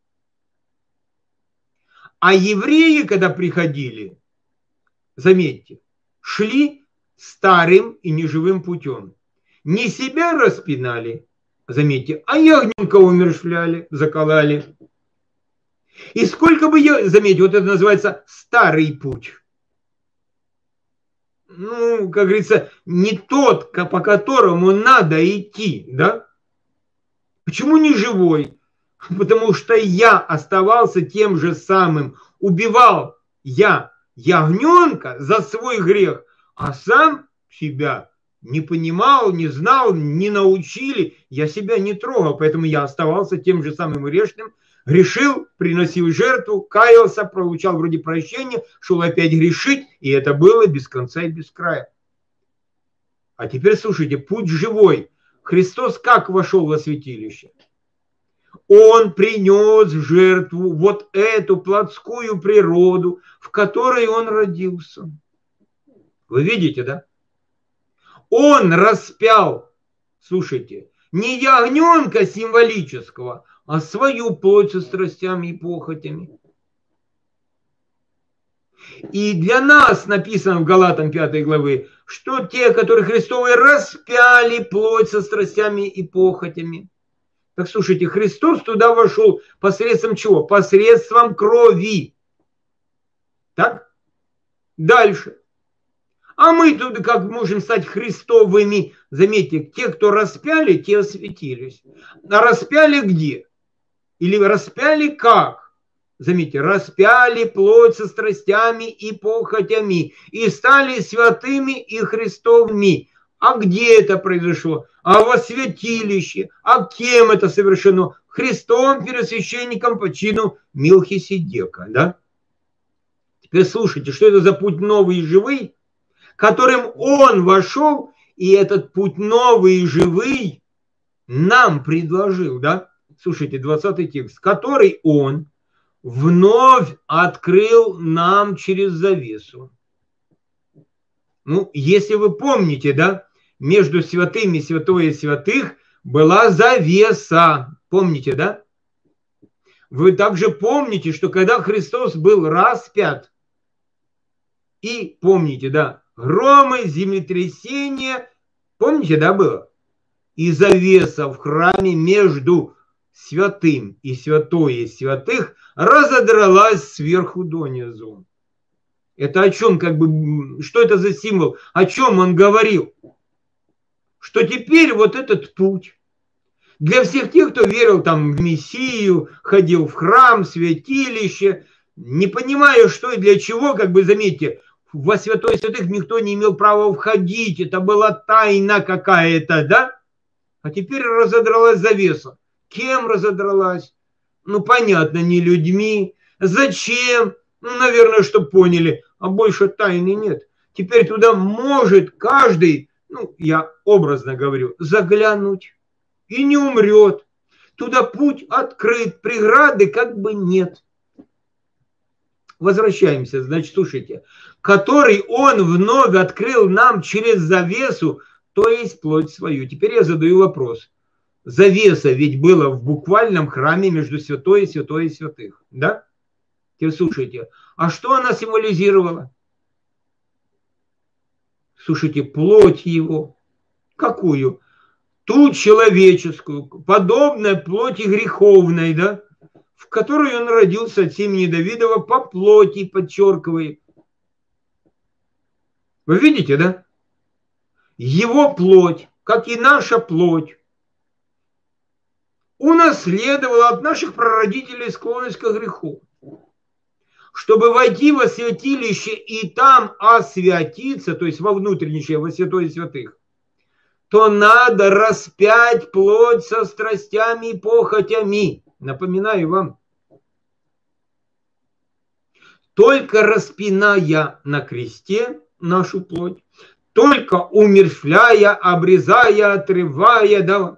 А евреи, когда приходили, заметьте, шли старым и неживым путем. Не себя распинали, заметьте, а ягненка умерщвляли, закололи. И сколько бы я, заметьте, вот это называется старый путь. Ну, как говорится, не тот, по которому надо идти, да? Почему не живой? Потому что я оставался тем же самым. Убивал я ягненка за свой грех, а сам себя не понимал, не знал, не научили. Я себя не трогал, поэтому я оставался тем же самым грешным. Грешил, приносил жертву, каялся, получал вроде прощения, шел опять грешить, и это было без конца и без края. А теперь слушайте, путь живой. Христос как вошел во святилище? Он принес в жертву вот эту плотскую природу, в которой он родился. Вы видите, да? Он распял, слушайте, не ягненка символического, а свою плоть со страстями и похотями. И для нас написано в Галатам пятой главы, что те, которые Христовы, распяли плоть со страстями и похотями. Так слушайте, Христос туда вошел посредством чего? Посредством крови. Так? Дальше. А мы тут как можем стать христовыми? Заметьте, те, кто распяли, те осветились. А распяли где? Или распяли как? Заметьте, распяли плоть со страстями и похотями и стали святыми и христовыми. А где это произошло? А во святилище. А кем это совершено? Христом, первосвященником по чину Милхиседека. Да? Теперь слушайте, что это за путь новый и живый, которым он вошел, и этот путь новый и живый нам предложил. Да? Слушайте, двадцатый текст. Который он вновь открыл нам через завесу. Ну, если вы помните, да, между святыми святое святых была завеса. Помните, да? Вы также помните, что когда Христос был распят, и помните, да, громы, землетрясения, помните, да, было? И завеса в храме между святым и святое святых разодралась сверху донизу. Это о чем, как бы, что это за символ? О чем он говорил? Что теперь вот этот путь для всех тех, кто верил там в Мессию, ходил в храм, святилище, не понимая, что и для чего, как бы, заметьте, во святое святых никто не имел права входить, это была тайна какая-то, да? А теперь разодралась завеса. Кем разодралась? Ну, понятно, не людьми. Зачем? Ну, наверное, чтобы поняли. А больше тайны нет. Теперь туда может каждый, ну, я образно говорю, заглянуть и не умрет. Туда путь открыт, преграды как бы нет. Возвращаемся, значит, слушайте. Который он вновь открыл нам через завесу, то есть плоть свою. Теперь я задаю вопрос. Завеса ведь была в буквальном храме между святой и святой и святых. Да? Теперь слушайте. А что она символизировала? Слушайте, плоть его. Какую? Ту человеческую, подобной плоти греховной, да? В которой он родился от семени Давидова по плоти, подчеркивает. Вы видите, да? Его плоть, как и наша плоть, унаследовала от наших прародителей склонность к греху. Чтобы войти во святилище и там освятиться, то есть во внутреннее, во святое святых, то надо распять плоть со страстями и похотями. Напоминаю вам. Только распиная на кресте нашу плоть, только умерщвляя, обрезая, отрывая, да,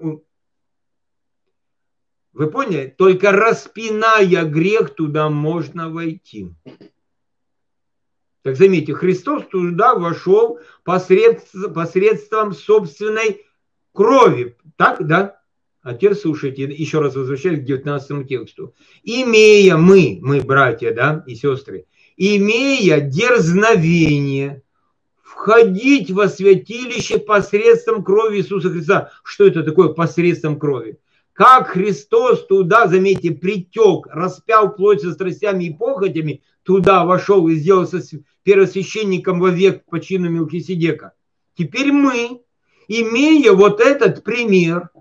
вы поняли? Только распиная грех, туда можно войти. Так заметьте, Христос туда вошел посредством, посредством собственной крови. Так, да? А теперь слушайте, еще раз возвращаюсь к девятнадцатому тексту. Имея мы, мы братья, да, и сестры, имея дерзновение входить во святилище посредством крови Иисуса Христа. Что это такое посредством крови? Как Христос туда, заметьте, притек, распял плоть со страстями и похотями, туда вошел и сделался первосвященником вовек по чину Мелхиседека. Теперь мы, имея вот этот пример,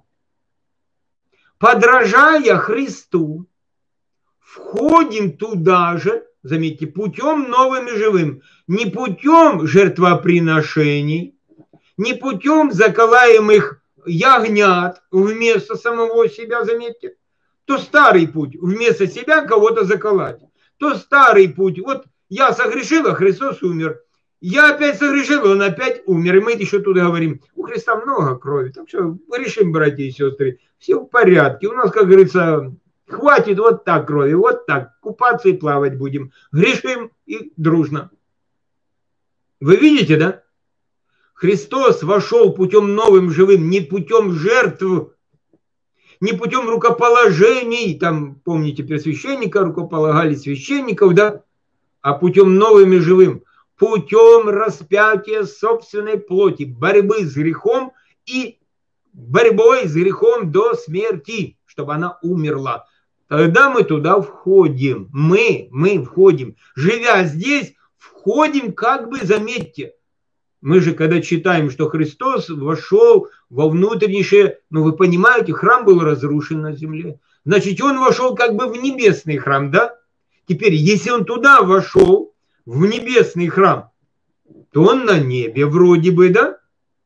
подражая Христу, входим туда же, заметьте, путем новым и живым. Не путем жертвоприношений, не путем заколаемых ягнят вместо самого себя, заметьте. То старый путь, вместо себя кого-то заколоть. То старый путь, вот я согрешил, а Христос умер. Я опять согрешил, он опять умер. И мы еще тут говорим, у Христа много крови. Так что решим, братья и сестры, все в порядке. У нас, как говорится, хватит вот так крови, вот так. Купаться и плавать будем. Грешим и дружно. Вы видите, да? Христос вошел путем новым живым, не путем жертв, не путем рукоположений. Там, помните, при священника рукополагали священников, да? А путем новым и живым. Путем распятия собственной плоти, борьбы с грехом и борьбой с грехом до смерти, чтобы она умерла. Тогда мы туда входим. Мы, мы входим. Живя здесь, входим, как бы, заметьте, мы же, когда читаем, что Христос вошел во внутреннее, ну вы понимаете, храм был разрушен на земле. Значит, он вошел как бы в небесный храм, да? Теперь, если он туда вошел, в небесный храм, то он на небе вроде бы, да?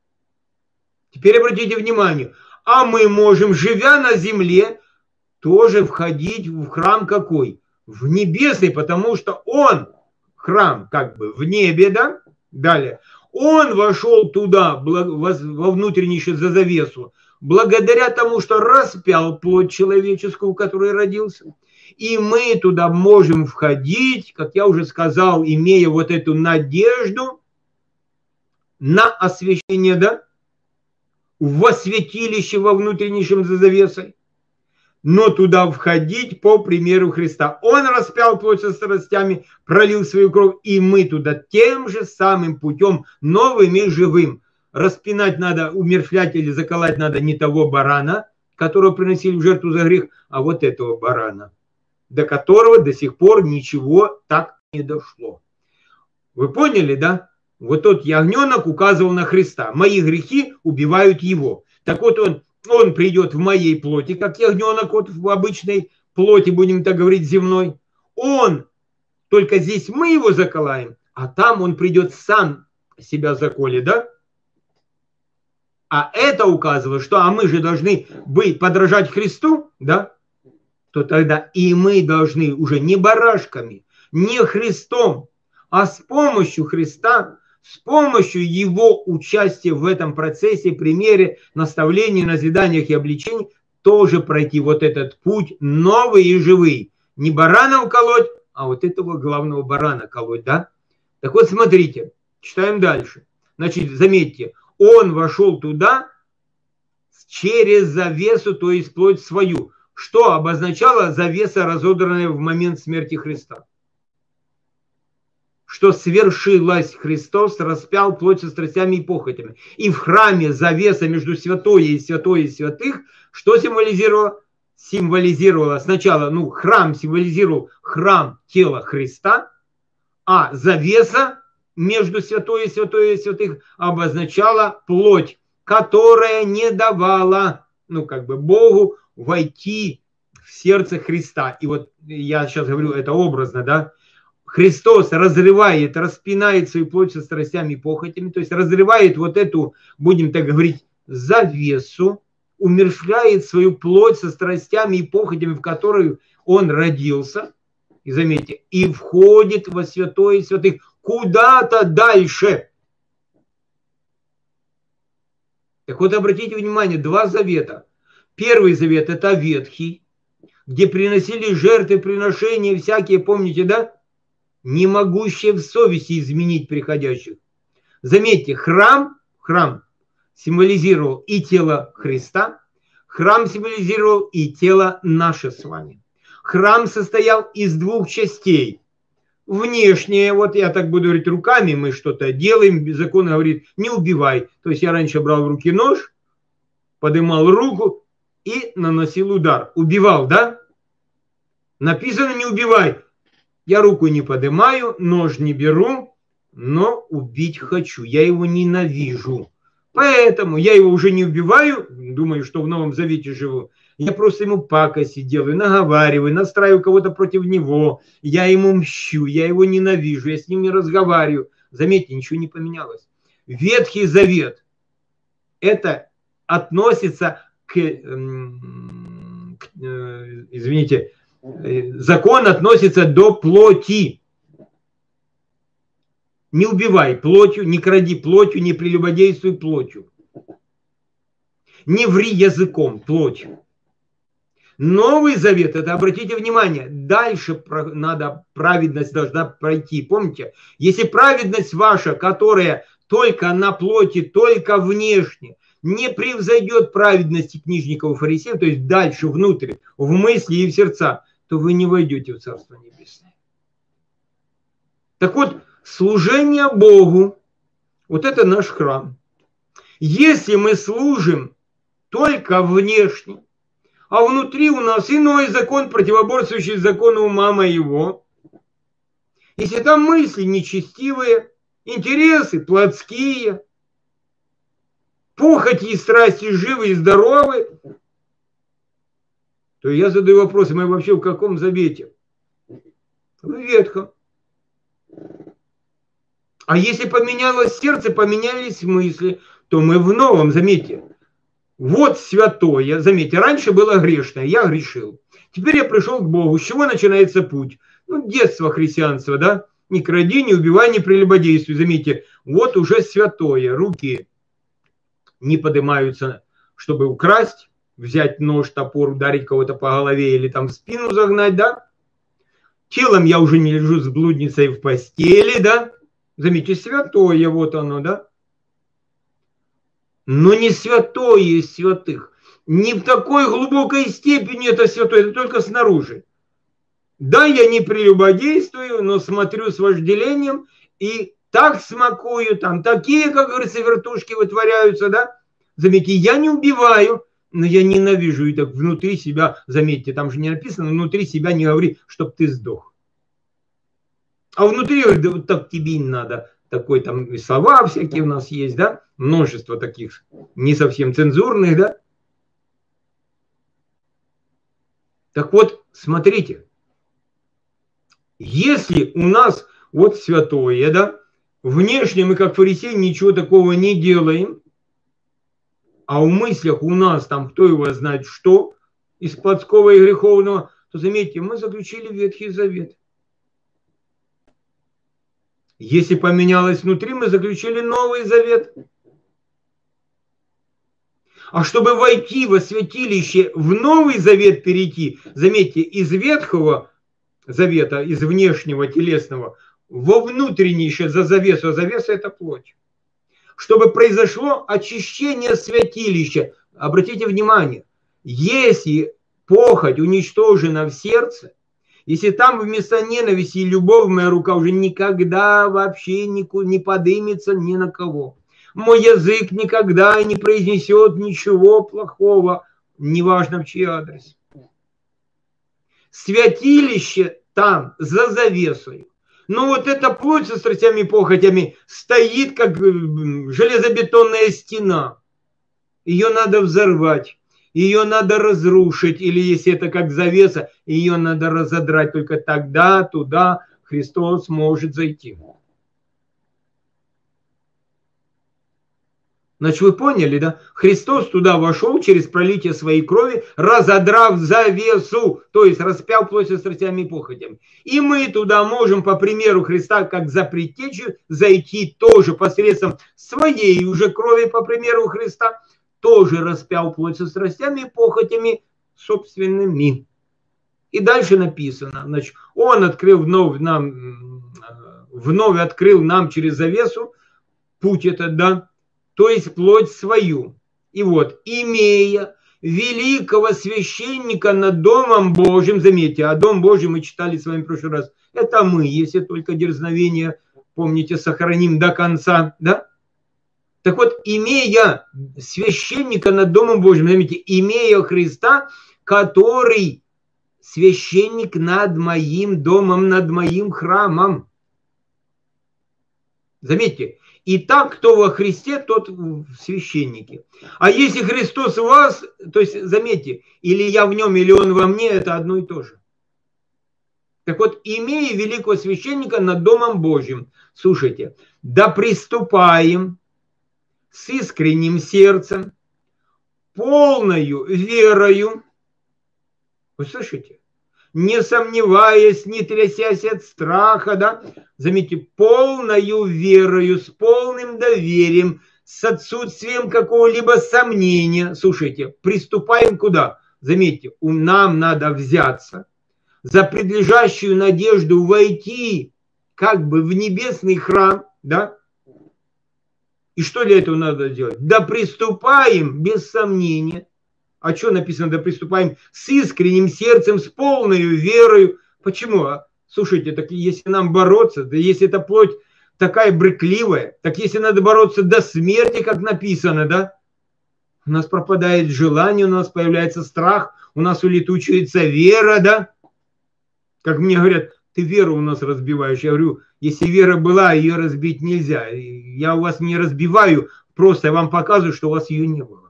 Теперь обратите внимание, а мы можем, живя на земле, тоже входить в храм какой? В небесный, потому что он, храм как бы в небе, да? Далее. Он вошел туда, во внутреннюю за завесу, благодаря тому, что распял плоть человеческую, в которой родился. И мы туда можем входить, как я уже сказал, имея вот эту надежду на освящение, да? Во святилище во внутреннем за завесой. Но туда входить по примеру Христа. Он распял плоть со страстями, пролил свою кровь, и мы туда тем же самым путем, новым и живым. Распинать надо, умерщвлять или заколоть надо не того барана, которого приносили в жертву за грех, а вот этого барана, до которого до сих пор ничего так не дошло. Вы поняли, да? Вот тот ягненок указывал на Христа. Мои грехи убивают его. Так вот он... Он придет в моей плоти, как ягненок вот в обычной плоти, будем так говорить, земной. Он, только здесь мы его заколаем, а там он придет сам себя заколет, да? А это указывает, что а мы же должны быть, подражать Христу, да? То тогда и мы должны уже не барашками, не Христом, а с помощью Христа, с помощью его участия в этом процессе, примере, наставлений, назиданиях и обличений, тоже пройти вот этот путь новый и живый. Не баранов колоть, а вот этого главного барана колоть, да? Так вот, смотрите, читаем дальше. Значит, заметьте, он вошел туда через завесу, то есть плоть свою. Что обозначало завеса, разодранная в момент смерти Христа? Что свершилось, Христос распял плоть со страстями и похотями. И в храме завеса между святое и святое и святых, что символизировало? Символизировало сначала, ну, храм символизировал храм тела Христа, а завеса между святое и святое и святых обозначала плоть, которая не давала, ну, как бы Богу войти в сердце Христа. И вот я сейчас говорю это образно, да, Христос разрывает, распинает свою плоть со страстями и похотями, то есть разрывает вот эту, будем так говорить, завесу, умерщвляет свою плоть со страстями и похотями, в которой он родился, и заметьте, и входит во святое святых куда-то дальше. Так вот, обратите внимание, два завета. Первый завет – это ветхий, где приносили жертвы, приношения всякие, помните, да? Не могущие в совести изменить приходящих. Заметьте, храм, храм символизировал и тело Христа, храм символизировал и тело наше с вами. Храм состоял из двух частей. Внешнее, вот я так буду говорить, руками мы что-то делаем, закон говорит, не убивай. То есть я раньше брал в руки нож, поднимал руку и наносил удар. Убивал, да? Написано не убивай. Я руку не поднимаю, нож не беру, но убить хочу. Я его ненавижу. Поэтому я его уже не убиваю, думаю, что в Новом Завете живу. Я просто ему пакости делаю, наговариваю, настраиваю кого-то против него. Я ему мщу, я его ненавижу, я с ним не разговариваю. Заметьте, ничего не поменялось. Ветхий Завет. Это относится к, к извините, закон относится до плоти. Не убивай плотью, не кради плотью, не прелюбодействуй плотью. Не ври языком плотью. Новый Завет, это, обратите внимание, дальше надо, праведность должна пройти. Помните, если праведность ваша, которая только на плоти, только внешне, не превзойдет праведности книжников и фарисеев, то есть дальше, внутрь, в мысли и в сердца, то вы не войдете в Царство Небесное. Так вот, служение Богу, вот это наш храм. Если мы служим только внешне, а внутри у нас иной закон, противоборствующий закону ума моего, если там мысли нечестивые, интересы плотские, похоти и страсти живы и здоровы, то я задаю вопрос, мы вообще в каком завете? В Ветхом. А если поменялось сердце, поменялись мысли, то мы в Новом, заметьте. Вот святое, заметьте, раньше было грешное, я грешил. Теперь я пришел к Богу. С чего начинается путь? Ну, детство христианства, да? Не кради, не убивай, не прелюбодействуй. Заметьте, вот уже святое, руки не поднимаются, чтобы украсть, взять нож, топор, ударить кого-то по голове или там в спину загнать, да? Телом я уже не лежу с блудницей в постели, да? Заметьте, святое, вот оно, да? Но не святое из святых. Не в такой глубокой степени это святое, это только снаружи. Да, я не прелюбодействую, но смотрю с вожделением и так смакую, там такие, как говорится, вертушки вытворяются, да? Заметьте, я не убиваю, но я ненавижу и так внутри себя, заметьте, там же не написано, внутри себя не говори, чтоб ты сдох. А внутри, говорит, да вот так тебе и надо. Такой там и слова всякие у нас есть, да? Множество таких не совсем цензурных, да? Так вот, смотрите. Если у нас вот святое, да? Внешне мы, как фарисеи, ничего такого не делаем. А в мыслях у нас там, кто его знает что, из плотского и греховного, то заметьте, мы заключили Ветхий Завет. Если поменялось внутри, мы заключили Новый Завет. А чтобы войти во святилище, в Новый Завет перейти, заметьте, из Ветхого Завета, из внешнего, телесного, во внутреннейшее, за завесу, а завеса – это плоть. Чтобы произошло очищение святилища. Обратите внимание, если похоть уничтожена в сердце, если там вместо ненависти и любовь моя рука уже никогда вообще не подымется ни на кого. Мой язык никогда не произнесет ничего плохого, неважно в чей адрес. Святилище там, за завесой. Но вот эта плоть со страстями и похотями стоит, как железобетонная стена. Ее надо взорвать, ее надо разрушить, или если это как завеса, ее надо разодрать. Только тогда туда Христос может зайти. Значит, вы поняли, да? Христос туда вошел через пролитие своей крови, разодрав завесу, то есть распял плоть со страстями и похотями. И мы туда можем, по примеру Христа, как за предтечью, зайти тоже посредством своей уже крови, по примеру Христа, тоже распял плоть со страстями и похотями собственными. И дальше написано, значит, Он открыл вновь нам, вновь открыл нам через завесу путь этот, да, то есть плоть свою. И вот, имея великого священника над Домом Божьим, заметьте, а Дом Божий мы читали с вами в прошлый раз, это мы, если только дерзновение, помните, сохраним до конца, да? Так вот, имея священника над Домом Божьим, заметьте, имея Христа, который священник над моим домом, над моим храмом. Заметьте, и так, кто во Христе, тот в священнике. А если Христос в вас, то есть, заметьте, или я в нем, или он во мне, это одно и то же. Так вот, имея великого священника над Домом Божьим, слушайте, да приступаем с искренним сердцем, полною верою, вы слышите? Не сомневаясь, не трясясь от страха, да, заметьте, полною верою, с полным доверием, с отсутствием какого-либо сомнения. Слушайте, приступаем куда? Заметьте, нам надо взяться за предлежащую надежду войти как бы в небесный храм, да? И что для этого надо делать? Да приступаем без сомнения. А что написано, да приступаем с искренним сердцем, с полной верой. Почему? Слушайте, так если нам бороться, да если эта плоть такая брыкливая, так если надо бороться до смерти, как написано, да, у нас пропадает желание, у нас появляется страх, у нас улетучивается вера, да. Как мне говорят, ты веру у нас разбиваешь. Я говорю, если вера была, ее разбить нельзя. Я у вас не разбиваю, просто я вам показываю, что у вас ее не было.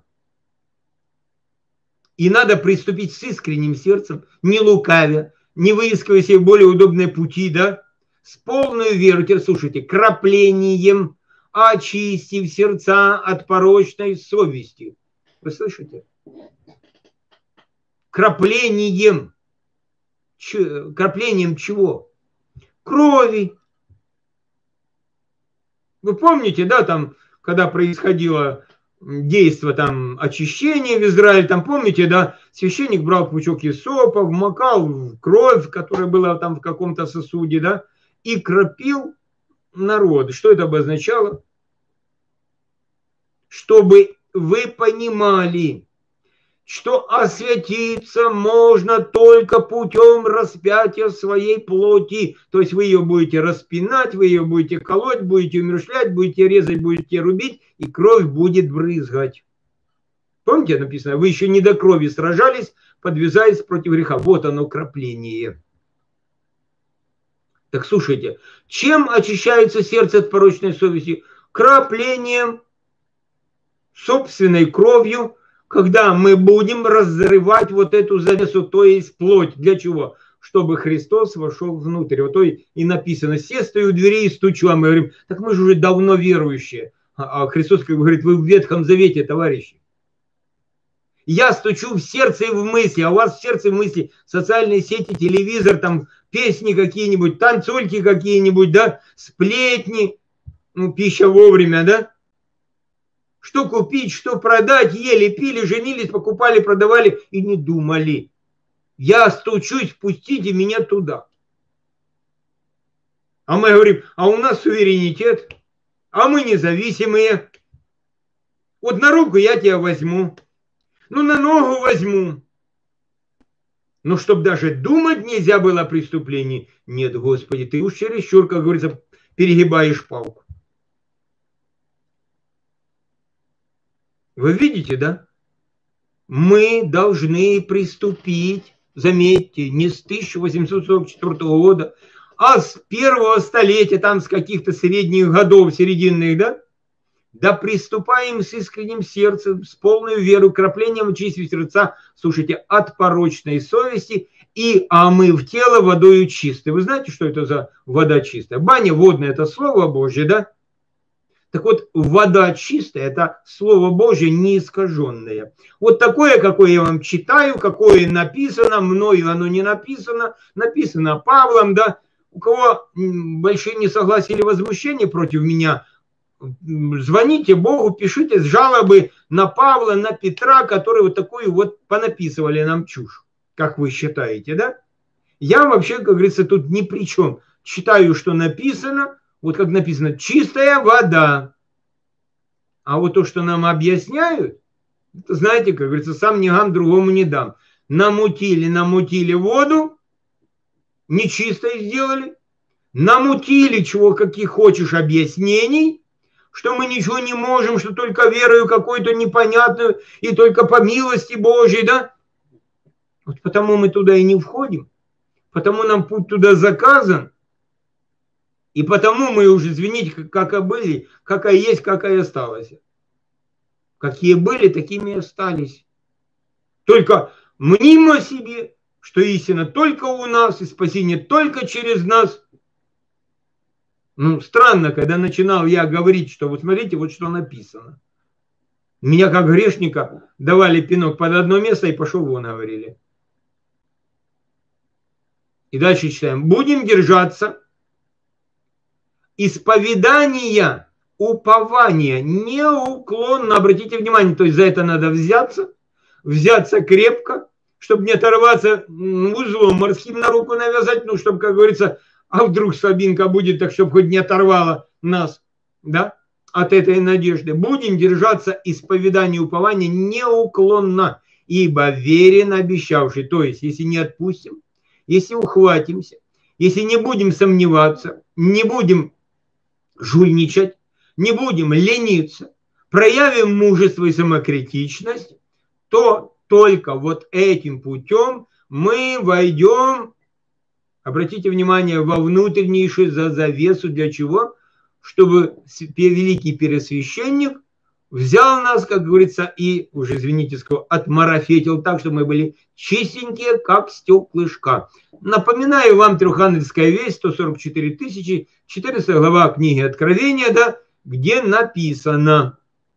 И надо приступить с искренним сердцем, не лукавя, не выискивая себе более удобные пути, да, с полной верой, теперь слушайте, краплением, очистив сердца от порочной совести. Вы слышите? Краплением. Ч, краплением чего? Крови. Вы помните, да, там, когда происходило действие там очищения в Израиле, там помните, да, священник брал пучок исопа, вмакал в кровь, которая была там в каком-то сосуде, да, и кропил народ. Что это обозначало? Чтобы вы понимали, что освятиться можно только путем распятия своей плоти. То есть вы ее будете распинать, вы ее будете колоть, будете умерщвлять, будете резать, будете рубить, и кровь будет брызгать. Помните, написано, вы еще не до крови сражались, подвязаясь против греха. Вот оно, крапление. Так слушайте, чем очищается сердце от порочной совести? Краплением, собственной кровью, когда мы будем разрывать вот эту завесу, то есть плоть. Для чего? Чтобы Христос вошел внутрь. Вот то и написано, все стою у дверей и стучу. А мы говорим, так мы же уже давно верующие. А Христос как бы говорит, вы в Ветхом Завете, товарищи. Я стучу в сердце и в мысли, а у вас в сердце и в мысли социальные сети, телевизор, там песни какие-нибудь, танцульки какие-нибудь, да, сплетни, ну, пища вовремя, да. Что купить, что продать, ели, пили, женились, покупали, продавали и не думали. Я стучусь, пустите меня туда. А мы говорим, а у нас суверенитет, а мы независимые. Вот на руку я тебя возьму, ну на ногу возьму. Но чтобы даже думать нельзя было о преступлении. Нет, Господи, ты уж чересчур, как говорится, перегибаешь палку. Вы видите, да? Мы должны приступить, заметьте, не с тысяча восемьсот сорок четвёртого года, а с первого столетия, там с каких-то средних годов, серединных, да? Да приступаем с искренним сердцем, с полной верой, краплением очистить сердца, слушайте, от порочной совести, и омыв тело водою чистой. Вы знаете, что это за вода чистая? Баня водная – это Слово Божье, да? Так вот, вода чистая – это Слово Божье неискаженное. Вот такое, какое я вам читаю, какое написано, мною оно не написано, написано Павлом, да? У кого большие несогласия или возмущения против меня, звоните Богу, пишите жалобы на Павла, на Петра, которые вот такую вот понаписывали нам чушь, как вы считаете, да? Я вообще, как говорится, тут ни при чем. Читаю, что написано, вот как написано, чистая вода. А вот то, что нам объясняют, это, знаете, как говорится, сам не гам, другому не дам. Намутили, намутили воду, нечистой сделали, намутили чего, каких хочешь объяснений, что мы ничего не можем, что только верою какой-то непонятную и только по милости Божьей, да? Вот потому мы туда и не входим, потому нам путь туда заказан, и потому мы уже, извините, как и были, какая есть, какая осталась. Какие были, такими и остались. Только мнимо себе, что истина только у нас, и спасение только через нас. Ну, странно, когда начинал я говорить, что вот смотрите, вот что написано. Меня как грешника давали пинок под одно место и пошел вон, говорили. И дальше читаем. Будем держаться исповедания, упования неуклонно. Обратите внимание, то есть за это надо взяться, взяться крепко, чтобы не оторваться узлом морским на руку навязать, ну, чтобы, как говорится, а вдруг слабинка будет, так чтобы хоть не оторвала нас, да, от этой надежды. Будем держаться исповедания и упования неуклонно, ибо верен обещавший. То есть, если не отпустим, если ухватимся, если не будем сомневаться, не будем жульничать, не будем лениться, проявим мужество и самокритичность, то только вот этим путем мы войдем, обратите внимание, во внутреннейшую завесу. Для чего? Чтобы великий первосвященник взял нас, как говорится, и, уже извините, скажу, отмарафетил так, чтобы мы были чистенькие, как стеклышка. Напоминаю вам Трехангельская весть, сто сорок четыре тысячи, четырнадцатая глава книги Откровения, да, где написано: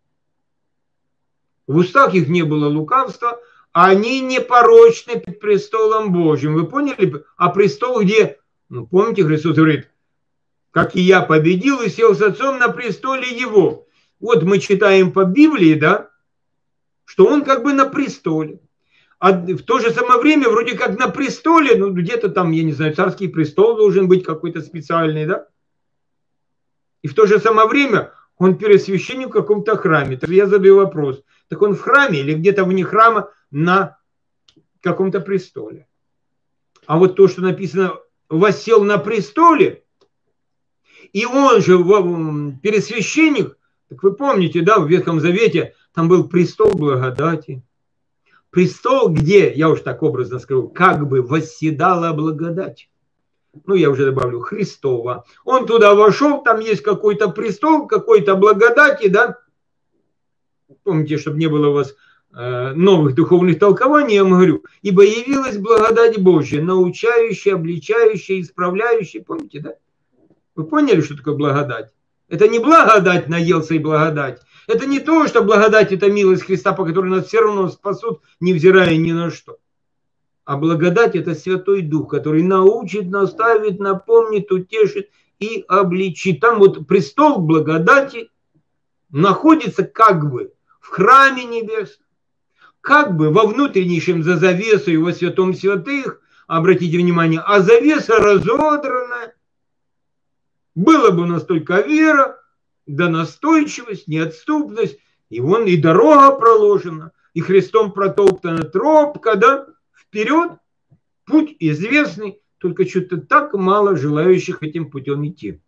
в устах их не было лукавства, они непорочны пред престолом Божьим. Вы поняли? А престол где? Ну, помните, Христос говорит, как и я победил и сел с Отцом на престоле Его. Вот мы читаем по Библии, да, что Он как бы на престоле. А в то же самое время, вроде как на престоле, ну где-то там, я не знаю, царский престол должен быть какой-то специальный, да? И в то же самое время Он первосвященник в каком-то храме. Так я задаю вопрос, так Он в храме или где-то вне храма на каком-то престоле? А вот то, что написано, воссел на престоле, и Он же первосвященник, так вы помните, да, в Ветхом Завете там был престол благодати. Престол, где, я уж так образно скажу, как бы восседала благодать. Ну, я уже добавлю, Христова. Он туда вошел, там есть какой-то престол, какой-то благодати, да. Помните, чтобы не было у вас э, новых духовных толкований, я вам говорю. Ибо явилась благодать Божья, научающая, обличающая, исправляющая. Помните, да? Вы поняли, что такое благодать? Это не благодать наелся и благодать. Это не то, что благодать – это милость Христа, по которой нас все равно спасут, невзирая ни на что. А благодать – это Святой Дух, который научит, наставит, напомнит, утешит и обличит. Там вот престол благодати, находится как бы в храме небесном, как бы во внутреннейшем за завесой во святом святых, обратите внимание, а завеса разодрана. Было бы у нас только вера, да настойчивость, неотступность, и вон и дорога проложена, и Христом протоптана тропка, да, вперед, путь известный, только что-то так мало желающих этим путем идти.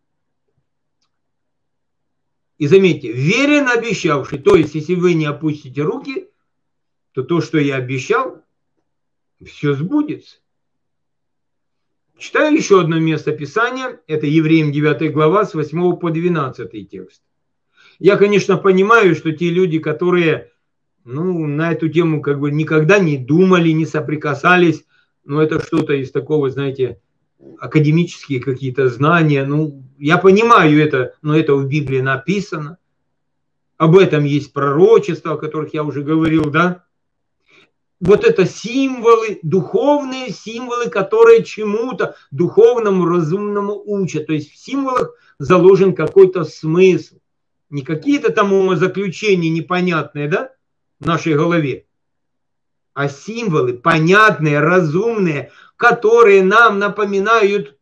И заметьте, верен обещавший, то есть если вы не опустите руки, то то, что я обещал, все сбудется. Читаю еще одно место Писания, это Евреям девятая глава с восьмого по двенадцатый текст. Я, конечно, понимаю, что те люди, которые ну, на эту тему как бы никогда не думали, не соприкасались, но это что-то из такого, знаете, академические какие-то знания. Ну, я понимаю это, но это в Библии написано. Об этом есть пророчества, о которых я уже говорил, да? Вот это символы, духовные символы, которые чему-то духовному, разумному учат. То есть в символах заложен какой-то смысл. Не какие-то там умозаключения непонятные, да, в нашей голове, а символы понятные, разумные, которые нам напоминают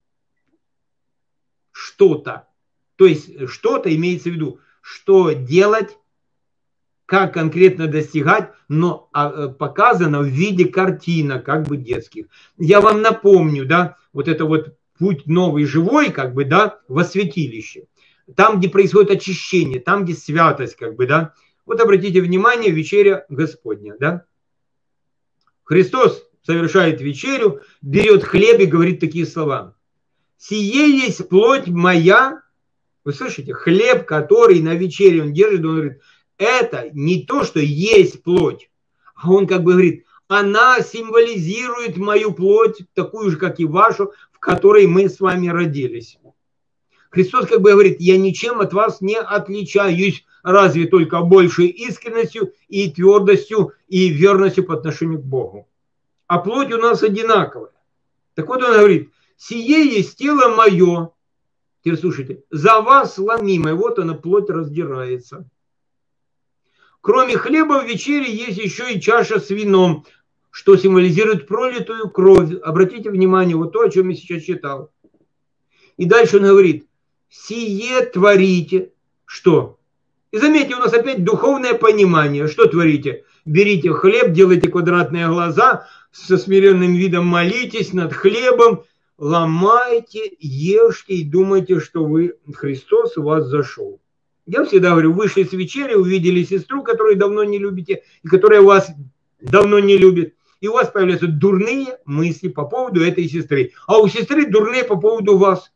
что-то. То есть что-то имеется в виду, что делать, как конкретно достигать, но показано в виде картинок, как бы детских. Я вам напомню, да, вот это вот путь новый живой, как бы, да, во святилище. Там, где происходит очищение, там, где святость, как бы, да. Вот обратите внимание, вечеря Господня, да. Христос совершает вечерю, берет хлеб и говорит такие слова. «Сие есть плоть моя». Вы слышите? Хлеб, который на вечере он держит, он говорит, это не то, что есть плоть, а он как бы говорит, она символизирует мою плоть, такую же, как и вашу, в которой мы с вами родились. Христос как бы говорит, я ничем от вас не отличаюсь, разве только большей искренностью и твердостью и верностью по отношению к Богу. А плоть у нас одинаковая. Так вот он говорит, сие есть тело мое. Теперь слушайте, за вас ломимое, вот она плоть раздирается. Кроме хлеба в вечере есть еще и чаша с вином, что символизирует пролитую кровь. Обратите внимание, вот то, о чем я сейчас читал. И дальше он говорит, сие творите, что? И заметьте, у нас опять духовное понимание. Что творите? Берите хлеб, делайте квадратные глаза, со смиренным видом молитесь над хлебом, ломайте, ешьте и думайте, что вы, Христос у вас зашел. Я всегда говорю, вышли с вечери, увидели сестру, которую давно не любите, и которая вас давно не любит. И у вас появляются дурные мысли по поводу этой сестры. А у сестры дурные по поводу вас.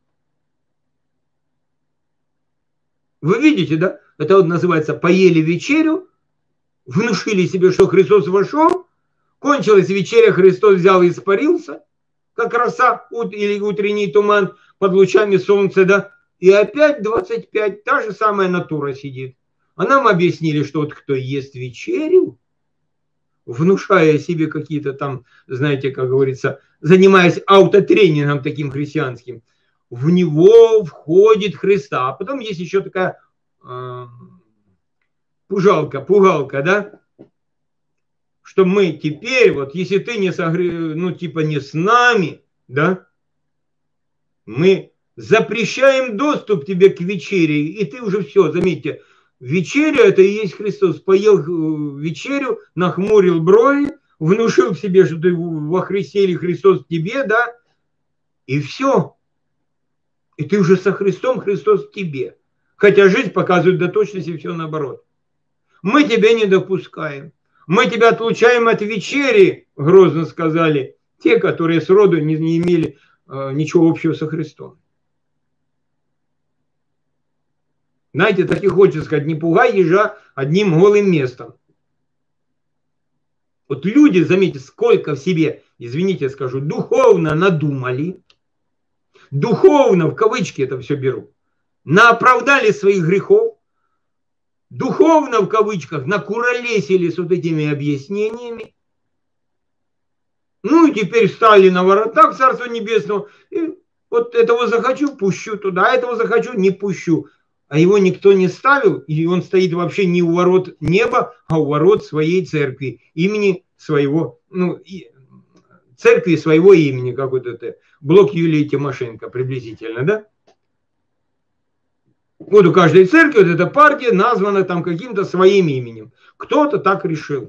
Вы видите, да? Это вот называется поели вечерю, внушили себе, что Христос вошел, кончилась вечеря, Христос взял и испарился, как роса или утренний туман под лучами солнца, да? И опять двадцать пять, та же самая натура сидит. А нам объяснили, что вот кто ест вечерю, внушая себе какие-то там, знаете, как говорится, занимаясь аутотренингом таким христианским, в него входит Христа. А потом есть еще такая э, пужалка, пугалка, да? Что мы теперь, вот если ты не согре... ну типа не с нами, да, мы запрещаем доступ тебе к вечере, и ты уже все, заметьте, вечеря это и есть Христос. Поел вечерю, нахмурил брови, внушил в себе, что ты во Христе или Христос в тебе, да, и все. И ты уже со Христом, Христос в тебе. Хотя жизнь показывает до точности все наоборот. Мы тебя не допускаем. Мы тебя отлучаем от вечери, грозно сказали те, которые сроду не, не имели э, ничего общего со Христом. Знаете, так и хочется сказать, не пугай ежа одним голым местом. Вот люди, заметьте, сколько в себе, извините, я скажу, духовно надумали, духовно, в кавычки это все беру, наоправдали своих грехов, духовно, в кавычках, накуролесили с вот этими объяснениями, ну и теперь встали на воротах Царства Небесного, и вот этого захочу, пущу туда, а этого захочу, не пущу. а его никто не ставил, и он стоит вообще не у ворот неба, а у ворот своей церкви, имени своего, ну, церкви своего имени, как вот это, блок Юлии Тимошенко приблизительно, да? Вот у каждой церкви вот эта партия названа там каким-то своим именем. Кто-то так решил.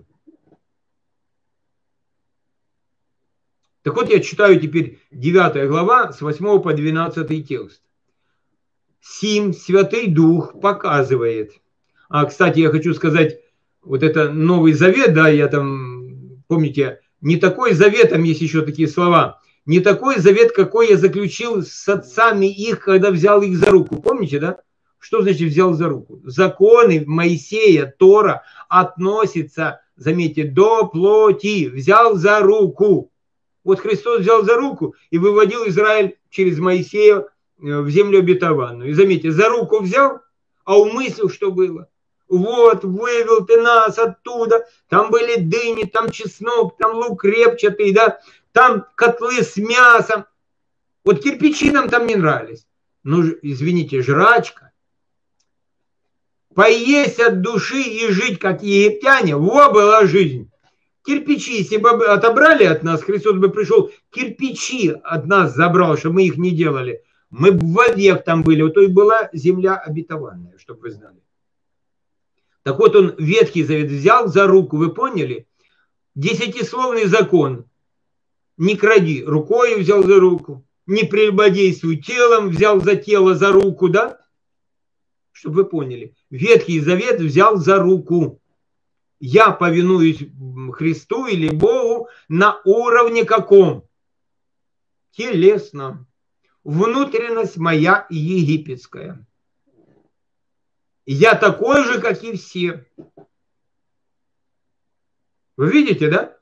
Так вот, я читаю теперь девятая глава с восьмого по двенадцатый текст. Сим Святый Дух показывает. А, кстати, я хочу сказать, вот это Новый Завет, да, я там, помните, не такой завет, там есть еще такие слова, не такой завет, какой я заключил с отцами их, когда взял их за руку. Помните, да? Что значит взял за руку? Законы Моисея, Тора относятся, заметьте, до плоти. Взял за руку. Вот Христос взял за руку и выводил Израиль через Моисея в землю обетованную. И заметьте, за руку взял, а умыслил, что было. Вот, вывел ты нас оттуда, там были дыни, там чеснок, там лук репчатый, да, там котлы с мясом. Вот кирпичи нам там не нравились. Ну, извините, жрачка. Поесть от души и жить, как египтяне, во была жизнь. Кирпичи, если бы отобрали от нас, Христос бы пришел, кирпичи от нас забрал, чтобы мы их не делали. Мы бы вовек там были. Вот то и была земля обетованная, чтобы вы знали. Так вот он Ветхий Завет взял за руку, вы поняли? Десятисловный закон. Не кради, рукой взял за руку. Не прелюбодействуй телом, взял за тело, за руку, да? Чтобы вы поняли. Ветхий Завет взял за руку. Я повинуюсь Христу или Богу на уровне каком? Телесном. Внутренность моя египетская. Я такой же, как и все. Вы видите, да?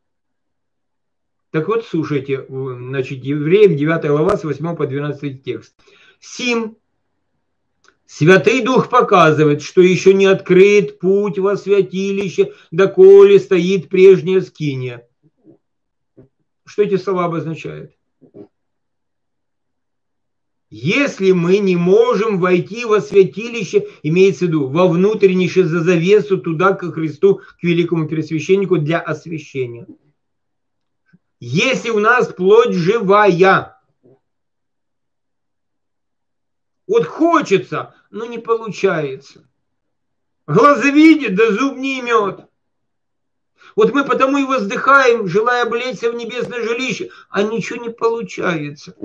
Так вот, слушайте, значит, Евреям девятая глава с восьмого по двенадцатый текст. Сим Святый Дух показывает, что еще не открыт путь во святилище, доколе стоит прежняя скиния. Что эти слова обозначают? Если мы не можем войти во святилище, имеется в виду во внутреннейшую завесу туда, к Христу, к великому первосвященнику для освящения. Если у нас плоть живая, вот хочется, но не получается. Глаза видит, да зуб не имет. Вот мы потому и воздыхаем, желая облечься в небесное жилище, а ничего не получается.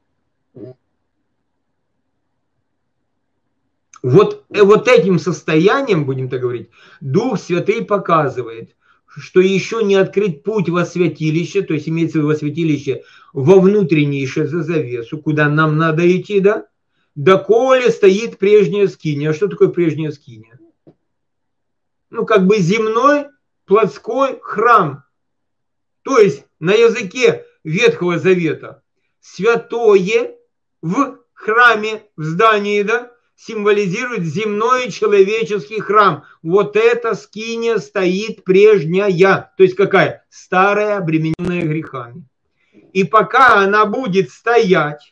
Вот, вот этим состоянием, будем так говорить, Дух Святый показывает, что еще не открыт путь во святилище, то есть имеется в виду во святилище, во внутреннейшее за завесу, куда нам надо идти, да? Доколе стоит прежняя скиния. А что такое прежняя скиния? Ну, как бы земной, плотской храм. То есть на языке Ветхого Завета святое в храме, в здании, да, символизирует земной человеческий храм. Вот эта скиния стоит прежняя. То есть какая? Старая, обремененная грехами. И пока она будет стоять,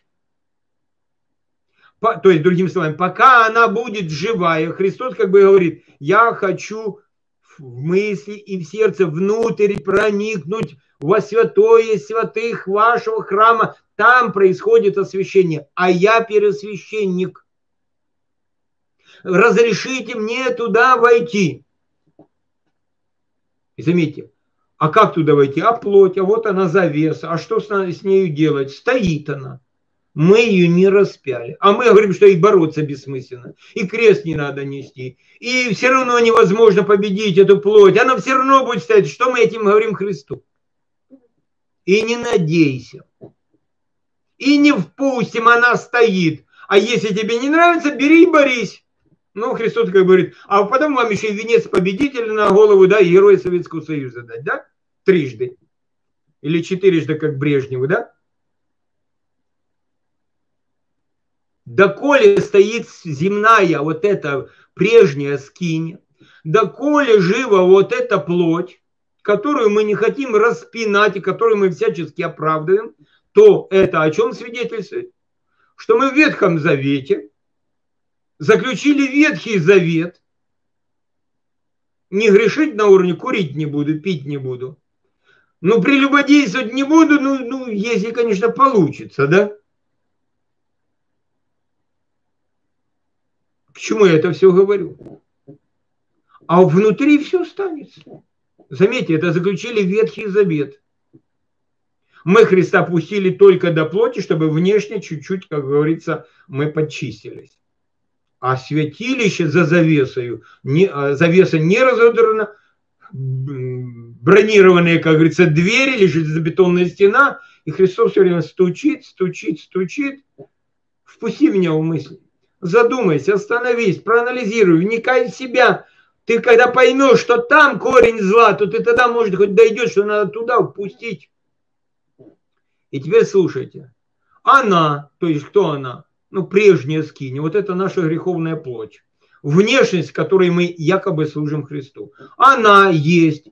по, то есть, другими словами, пока она будет живая, Христос как бы говорит, я хочу в мысли и в сердце внутрь проникнуть во святое святых вашего храма. Там происходит освящение, а я первосвященник. Разрешите мне туда войти. И заметьте, а как туда войти? А плоть, а вот она завеса. А что с, с нею делать? Стоит она. Мы ее не распяли. А мы говорим, что и бороться бессмысленно. И крест не надо нести. И все равно невозможно победить эту плоть. Она все равно будет стоять. Что мы этим говорим Христу? И не надейся. И не впустим, она стоит. А если тебе не нравится, бери и борись. Ну, Христос как говорит, а потом вам еще и венец победителя на голову, да, и Героя Советского Союза дать, да? Трижды. Или четырежды, как Брежневу, да? Доколе стоит земная вот эта прежняя скиния, доколе жива вот эта плоть, которую мы не хотим распинать и которую мы всячески оправдываем, то это о чем свидетельствует? Что мы в Ветхом Завете заключили Ветхий Завет. Не грешить на уровне, курить не буду, пить не буду. Ну, прелюбодействовать не буду, ну, ну, если, конечно, получится, да? К чему я это все говорю? А внутри все останется. Заметьте, это заключили Ветхий Завет. Мы Христа пустили только до плоти, чтобы внешне чуть-чуть, как говорится, мы подчистились. А святилище за завесою, не, завеса не разодрана, бронированные, как говорится, двери, лежит бетонная стена, и Христос все время стучит, стучит, стучит. Впусти меня в мысли. Задумайся, остановись, проанализируй, вникай в себя. Ты когда поймешь, что там корень зла, то ты тогда, может, хоть дойдешь, что надо туда впустить. И теперь слушайте. Она, то есть кто она? Ну, прежняя скиния. Вот это наша греховная плоть. Внешность, которой мы якобы служим Христу. Она есть.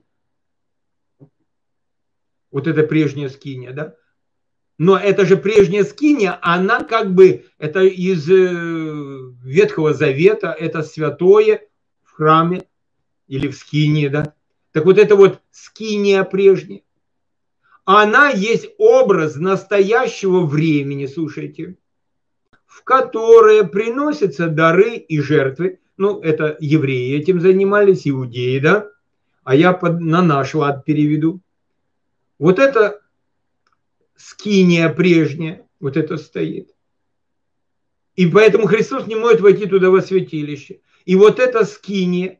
Вот это прежняя скиния, да? Но это же прежняя скиния, она как бы, это из Ветхого Завета, это святое в храме или в скинии, да? Так вот это вот скиния прежняя. Она есть образ настоящего времени, слушайте, в которое приносятся дары и жертвы. Ну, это евреи этим занимались, иудеи, да? А я под, на наш лад переведу. Вот это скиния прежняя, вот это стоит. И поэтому Христос не может войти туда во святилище. И вот эта скиния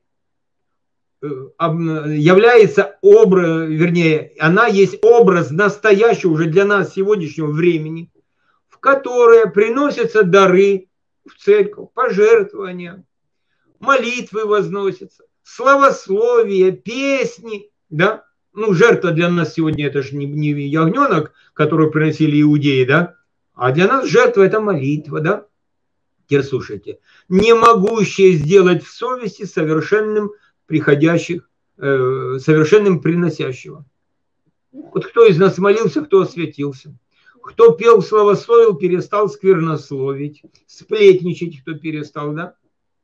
является образ, вернее, она есть образ настоящего уже для нас сегодняшнего времени, в которое приносятся дары в церковь, пожертвования, молитвы возносятся, славословия, песни, да. Ну, жертва для нас сегодня это же не, не ягненок, который приносили иудеи, да, а для нас жертва это молитва, да. Теперь слушайте, не могущие сделать в совести совершенным приходящих, э, совершенным приносящего. Вот кто из нас молился, кто освятился. Кто пел, славословил, перестал сквернословить, сплетничать, кто перестал, да?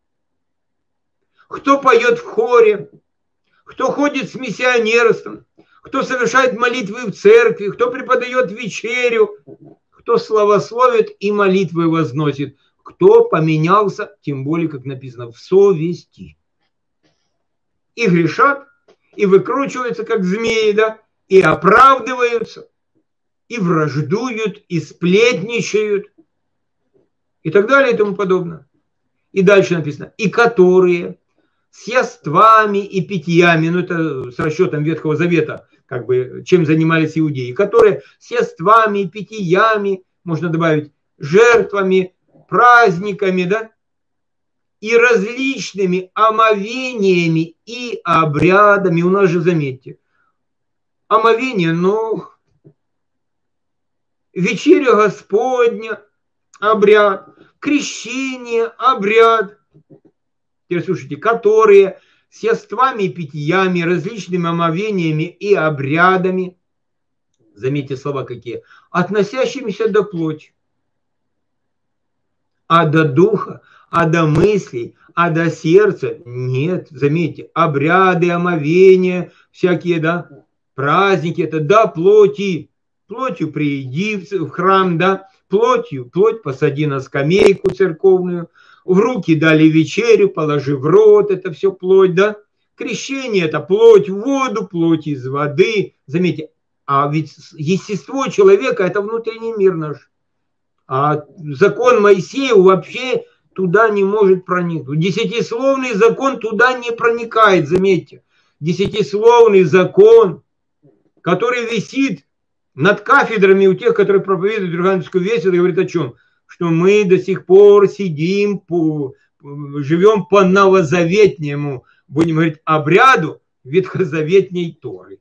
Кто поет в хоре, кто ходит с миссионерством, кто совершает молитвы в церкви, кто преподает вечерю, кто славословит и молитвы возносит, кто поменялся, тем более, как написано, в совести. И грешат, и выкручиваются, как змеи, да, и оправдываются, и враждуют, и сплетничают, и так далее, и тому подобное. И дальше написано, и которые с яствами и питьями, ну это с расчетом Ветхого Завета, как бы, чем занимались иудеи, которые с яствами и питьями, можно добавить, жертвами, праздниками, да, и различными омовениями и обрядами. У нас же, заметьте, омовение, ну, вечеря Господня, обряд, крещение, обряд. Теперь слушайте, которые с яствами и питьями, различными омовениями и обрядами, заметьте слова какие, относящимися до плоти, а до духа, а до мыслей, а до сердца нет. Заметьте, обряды, омовения, всякие, да, праздники, это до плоти. Плотью прииди в храм, да, плотью, плоть посади на скамейку церковную, в руки дали вечерю, положи в рот, это все плоть, да. Крещение – это плоть в воду, плоть из воды. Заметьте, а ведь естество человека – это внутренний мир наш. А закон Моисея вообще туда не может проникнуть. Десятисловный закон туда не проникает, заметьте. Десятисловный закон, который висит над кафедрами у тех, которые проповедуют евангельскую весть, это говорит о чем? Что мы до сих пор сидим, по, живем по новозаветнему, будем говорить, обряду ветхозаветней Торы.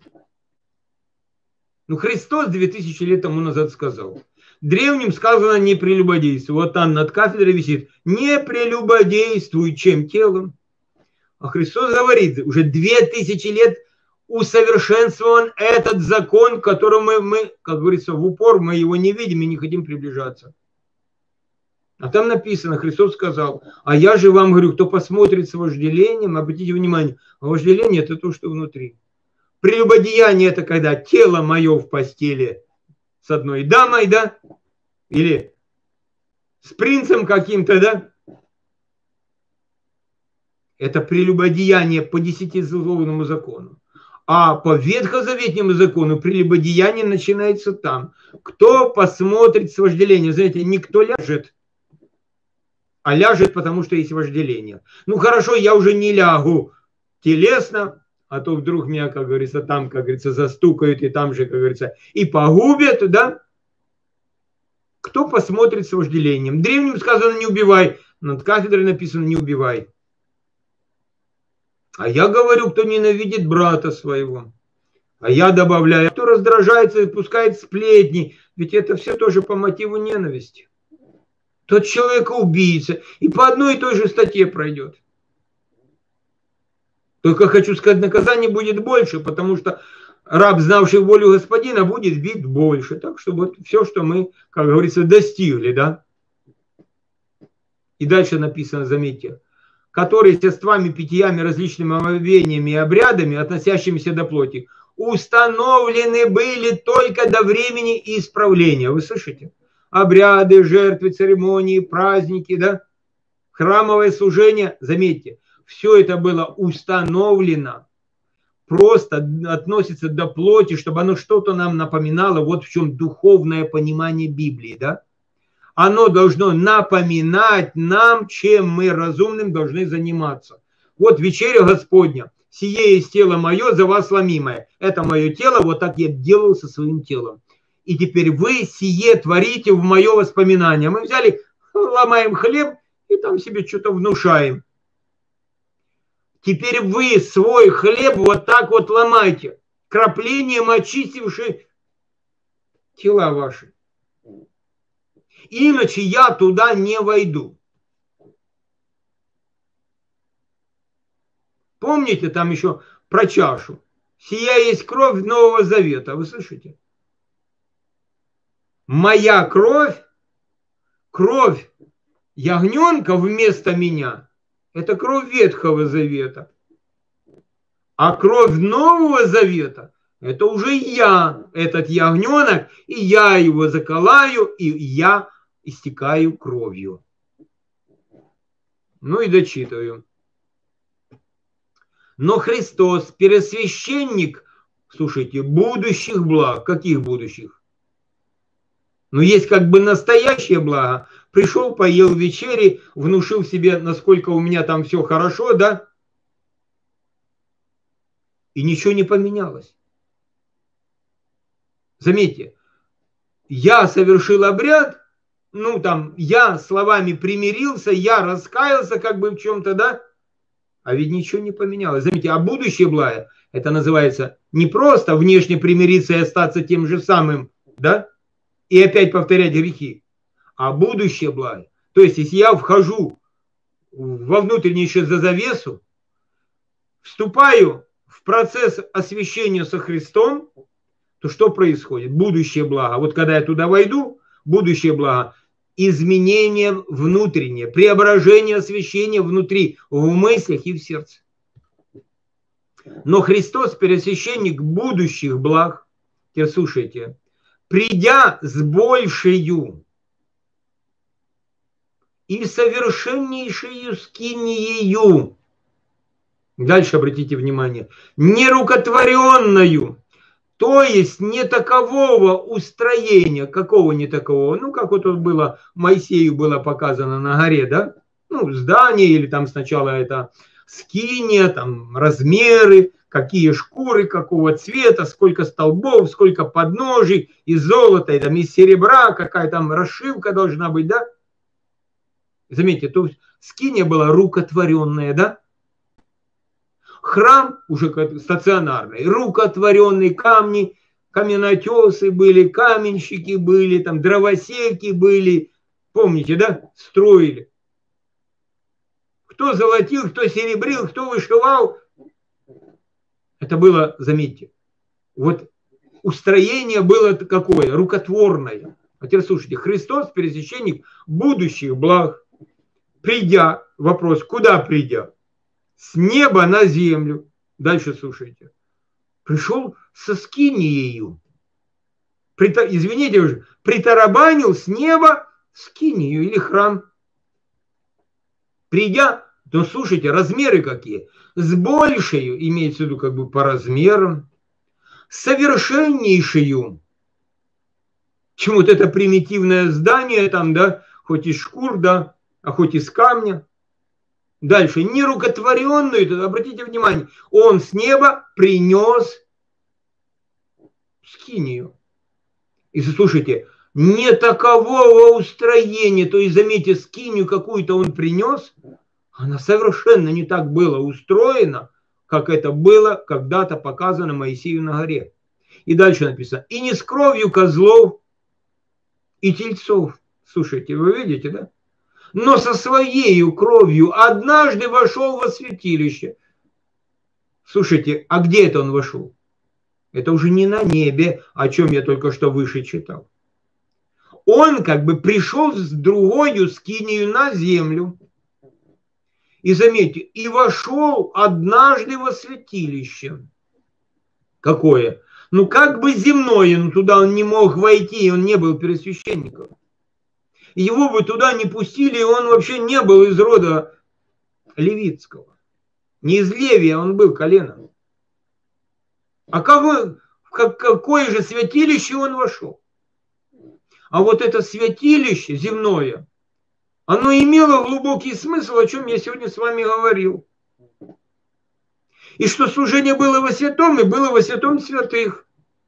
Ну, Христос две тысячи лет тому назад сказал. Древним сказано не прелюбодействуй. Вот там над кафедрой висит. Не прелюбодействуй чем телом. А Христос говорит, уже две тысячи лет усовершенствован этот закон, к которому мы, мы, как говорится, в упор мы его не видим и не хотим приближаться. А там написано, Христос сказал, а я же вам говорю, кто посмотрит с вожделением, обратите внимание, а вожделение это то, что внутри. Прелюбодеяние это когда тело мое в постели с одной дамой, да, или с принцем каким-то, да. Это прелюбодеяние по десятисловному закону. А по ветхозаветнему закону прелюбодеяние начинается там. Кто посмотрит с вожделением? Знаете, никто ляжет, а ляжет, потому что есть вожделение. Ну хорошо, я уже не лягу телесно, а то вдруг меня, как говорится, там, как говорится, застукают и там же, как говорится, и погубят, да? Кто посмотрит с вожделением? Древним сказано не убивай, над кафедрой написано не убивай. А я говорю, кто ненавидит брата своего. А я добавляю, кто раздражается и пускает сплетни, ведь это все тоже по мотиву ненависти. Тот человек убийца и по одной и той же статье пройдет. Только хочу сказать, наказание будет больше, потому что раб, знавший волю господина, будет бит больше. Так что вот все, что мы, как говорится, достигли, да. И дальше написано, заметьте, которые естествами, питьями, различными омовениями и обрядами, относящимися до плоти, установлены были только до времени исправления. Вы слышите? Обряды, жертвы, церемонии, праздники, да? Храмовое служение, заметьте, все это было установлено, просто относится до плоти, чтобы оно что-то нам напоминало, вот в чем духовное понимание Библии, да? Оно должно напоминать нам, чем мы разумным должны заниматься. Вот вечеря Господня, сие есть тело мое, за вас ломимое. Это мое тело, вот так я делал со своим телом. И теперь вы сие творите в мое воспоминание. Мы взяли, ломаем хлеб и там себе что-то внушаем. Теперь вы свой хлеб вот так вот ломайте, краплением очистивши тела ваши. Иначе я туда не войду. Помните там еще про чашу? Сия есть кровь Нового Завета. Вы слышите? Моя кровь, кровь ягненка вместо меня, это кровь Ветхого Завета. А кровь Нового Завета, это уже я, этот ягненок, и я его заколаю, и я истекаю кровью. Ну и дочитываю. Но Христос, первосвященник, слушайте, будущих благ. Каких будущих? Ну, есть как бы настоящее благо. Пришел, поел вечери, внушил себе, насколько у меня там все хорошо, да? И ничего не поменялось. Заметьте, я совершил обряд, ну там, я словами примирился, я раскаялся как бы в чем-то, да? А ведь ничего не поменялось. Заметьте, а будущее благо, это называется не просто внешне примириться и остаться тем же самым, да? И опять повторять грехи, а будущее благо. То есть, если я вхожу во внутреннюю завесу, вступаю в процесс освящения со Христом, то что происходит? Будущее благо. Вот когда я туда войду, будущее благо, изменение внутреннее, преображение, освящение внутри, в мыслях и в сердце. Но Христос, первосвященник будущих благ, теперь слушайте, придя с большею и совершеннейшею скиниею, дальше обратите внимание, нерукотворенную, то есть не такового устроения, какого не такового, ну как вот тут было, Моисею было показано на горе, да, ну здание или там сначала это скиния, там размеры, какие шкуры, какого цвета, сколько столбов, сколько подножий, из золота, и там из серебра, какая там расшивка должна быть, да. Заметьте, то есть скиния была рукотворенная, да. Храм уже стационарный, рукотворенные камни, каменотесы были, каменщики были, там дровосеки были, помните, да, строили. Кто золотил, кто серебрил, кто вышивал. Это было, заметьте, вот устроение было какое? Рукотворное. А теперь слушайте, Христос, первосвященник будущих благ, придя, вопрос, куда придя? С неба на землю. Дальше слушайте. Пришел со скинией. Прита, извините уже, притарабанил с неба скинию или храм. Придя, то слушайте, размеры какие. С большею, имеется в виду как бы по размерам, совершеннейшую, чем вот это примитивное здание там, да, хоть из шкур, да, а хоть из камня. Дальше, нерукотворенную, обратите внимание, он с неба принес скинию. И слушайте, не такового устроения, то есть, заметьте, скинию какую-то он принес, она совершенно не так была устроена, как это было когда-то показано Моисею на горе. И дальше написано, и не с кровью козлов и тельцов. Слушайте, вы видите, да? Но со своей кровью однажды вошел во святилище. Слушайте, а где это он вошел? Это уже не на небе, о чем я только что выше читал. Он как бы пришел с другой скинию на землю. И заметьте, и вошел однажды во святилище. Какое? Ну как бы земное, но туда он не мог войти, он не был первосвященником. Его бы туда не пустили, и он вообще не был из рода левитского. Не из Левия он был коленом. А кого, в какое же святилище он вошел? А вот это святилище земное, оно имело глубокий смысл, о чем я сегодня с вами говорил. И что служение было во святом, и было во святом святых.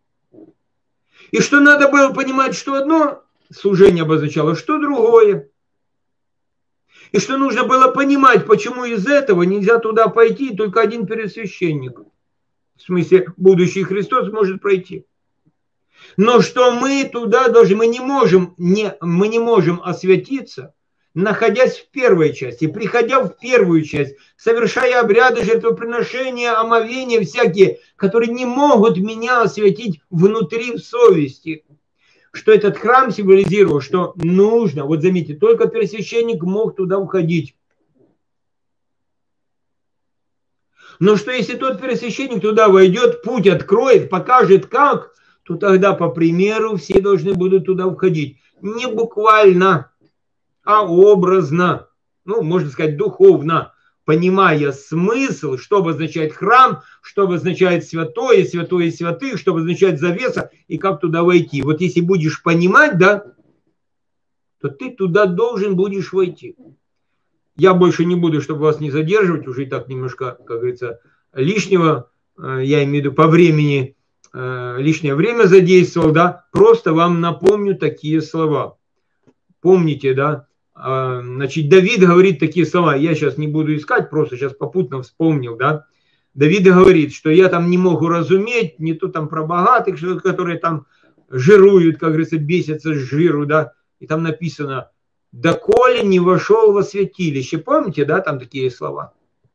И что надо было понимать, что одно служение обозначало, что другое. И что нужно было понимать, почему из этого нельзя туда пойти, только один первосвященник. В смысле, будущий Христос может пройти. Но что мы туда должны, мы не можем, не, мы не можем освятиться, находясь в первой части, приходя в первую часть, совершая обряды жертвоприношения, омовения всякие, которые не могут меня освятить внутри в совести. Что этот храм символизировал, что нужно, вот заметьте, только первосвященник мог туда входить. Но что если тот первосвященник туда войдет, путь откроет, покажет как, то тогда по примеру все должны будут туда входить. Не буквально, а образно, ну, можно сказать, духовно, понимая смысл, что обозначает храм, что обозначает святое, святое святых, что обозначает завеса и как туда войти. Вот если будешь понимать, да, то ты туда должен будешь войти. Я больше не буду, чтобы вас не задерживать, уже и так немножко, как говорится, лишнего, я имею в виду по времени, лишнее время задействовал, да, просто вам напомню такие слова. Помните, да, значит, Давид говорит такие слова, я сейчас не буду искать, просто сейчас попутно вспомнил, да. Давид говорит, что я там не могу разуметь, не то там про богатых, которые там жируют, как говорится, бесятся с жиру, да, и там написано, доколе не вошел во святилище. Помните, да, там такие слова?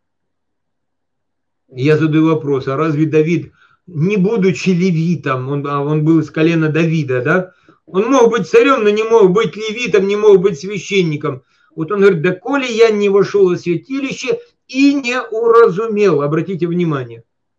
Я задаю вопрос, а разве Давид, не будучи левитом, он, а он был из колена Давида, да, он мог быть царем, но не мог быть левитом, не мог быть священником. Вот он говорит, доколе я не вошел во святилище и не уразумел. Обратите внимание.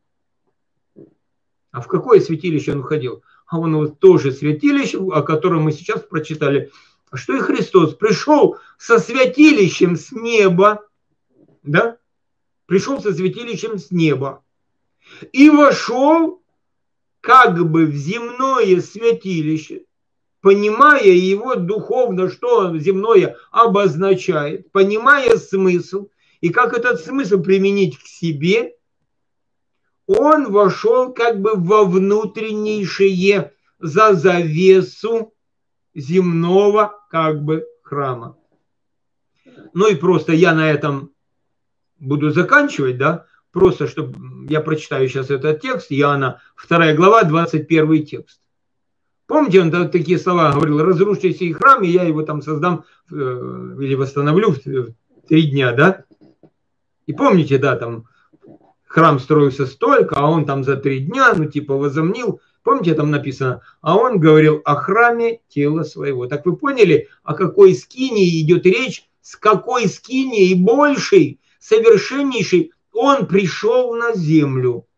А в какое святилище он входил? А он вот тоже святилище, о котором мы сейчас прочитали. Что и Христос пришел со святилищем с неба, да? Пришел со святилищем с неба и вошел как бы в земное святилище, понимая его духовно, что земное обозначает, понимая смысл и как этот смысл применить к себе, он вошел как бы во внутреннейшее, за завесу земного как бы храма. Ну и просто я на этом буду заканчивать, да, просто чтобы я прочитаю сейчас этот текст, Иоанна вторая глава, двадцать первый текст. Помните, он такие слова говорил, разрушьте сей храм, и я его там создам э, или восстановлю в, в три дня, да? И помните, да, там храм строился столько, а он там за три дня, ну типа возомнил, Помните, там написано, а он говорил о храме тела своего. Так вы поняли, о какой скинии идет речь, с какой скинией большей, совершеннейшей он пришел на землю.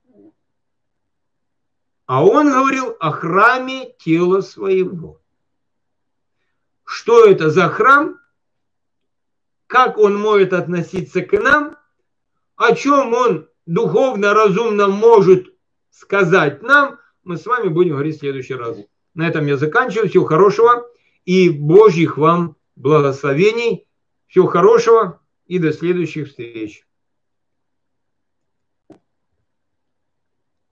А он говорил о храме тела своего. Что это за храм? Как он может относиться к нам? О чем он духовно, разумно может сказать нам? Мы с вами будем говорить в следующий раз. На этом я заканчиваю. Всего хорошего и Божьих вам благословений. Всего хорошего и до следующих встреч.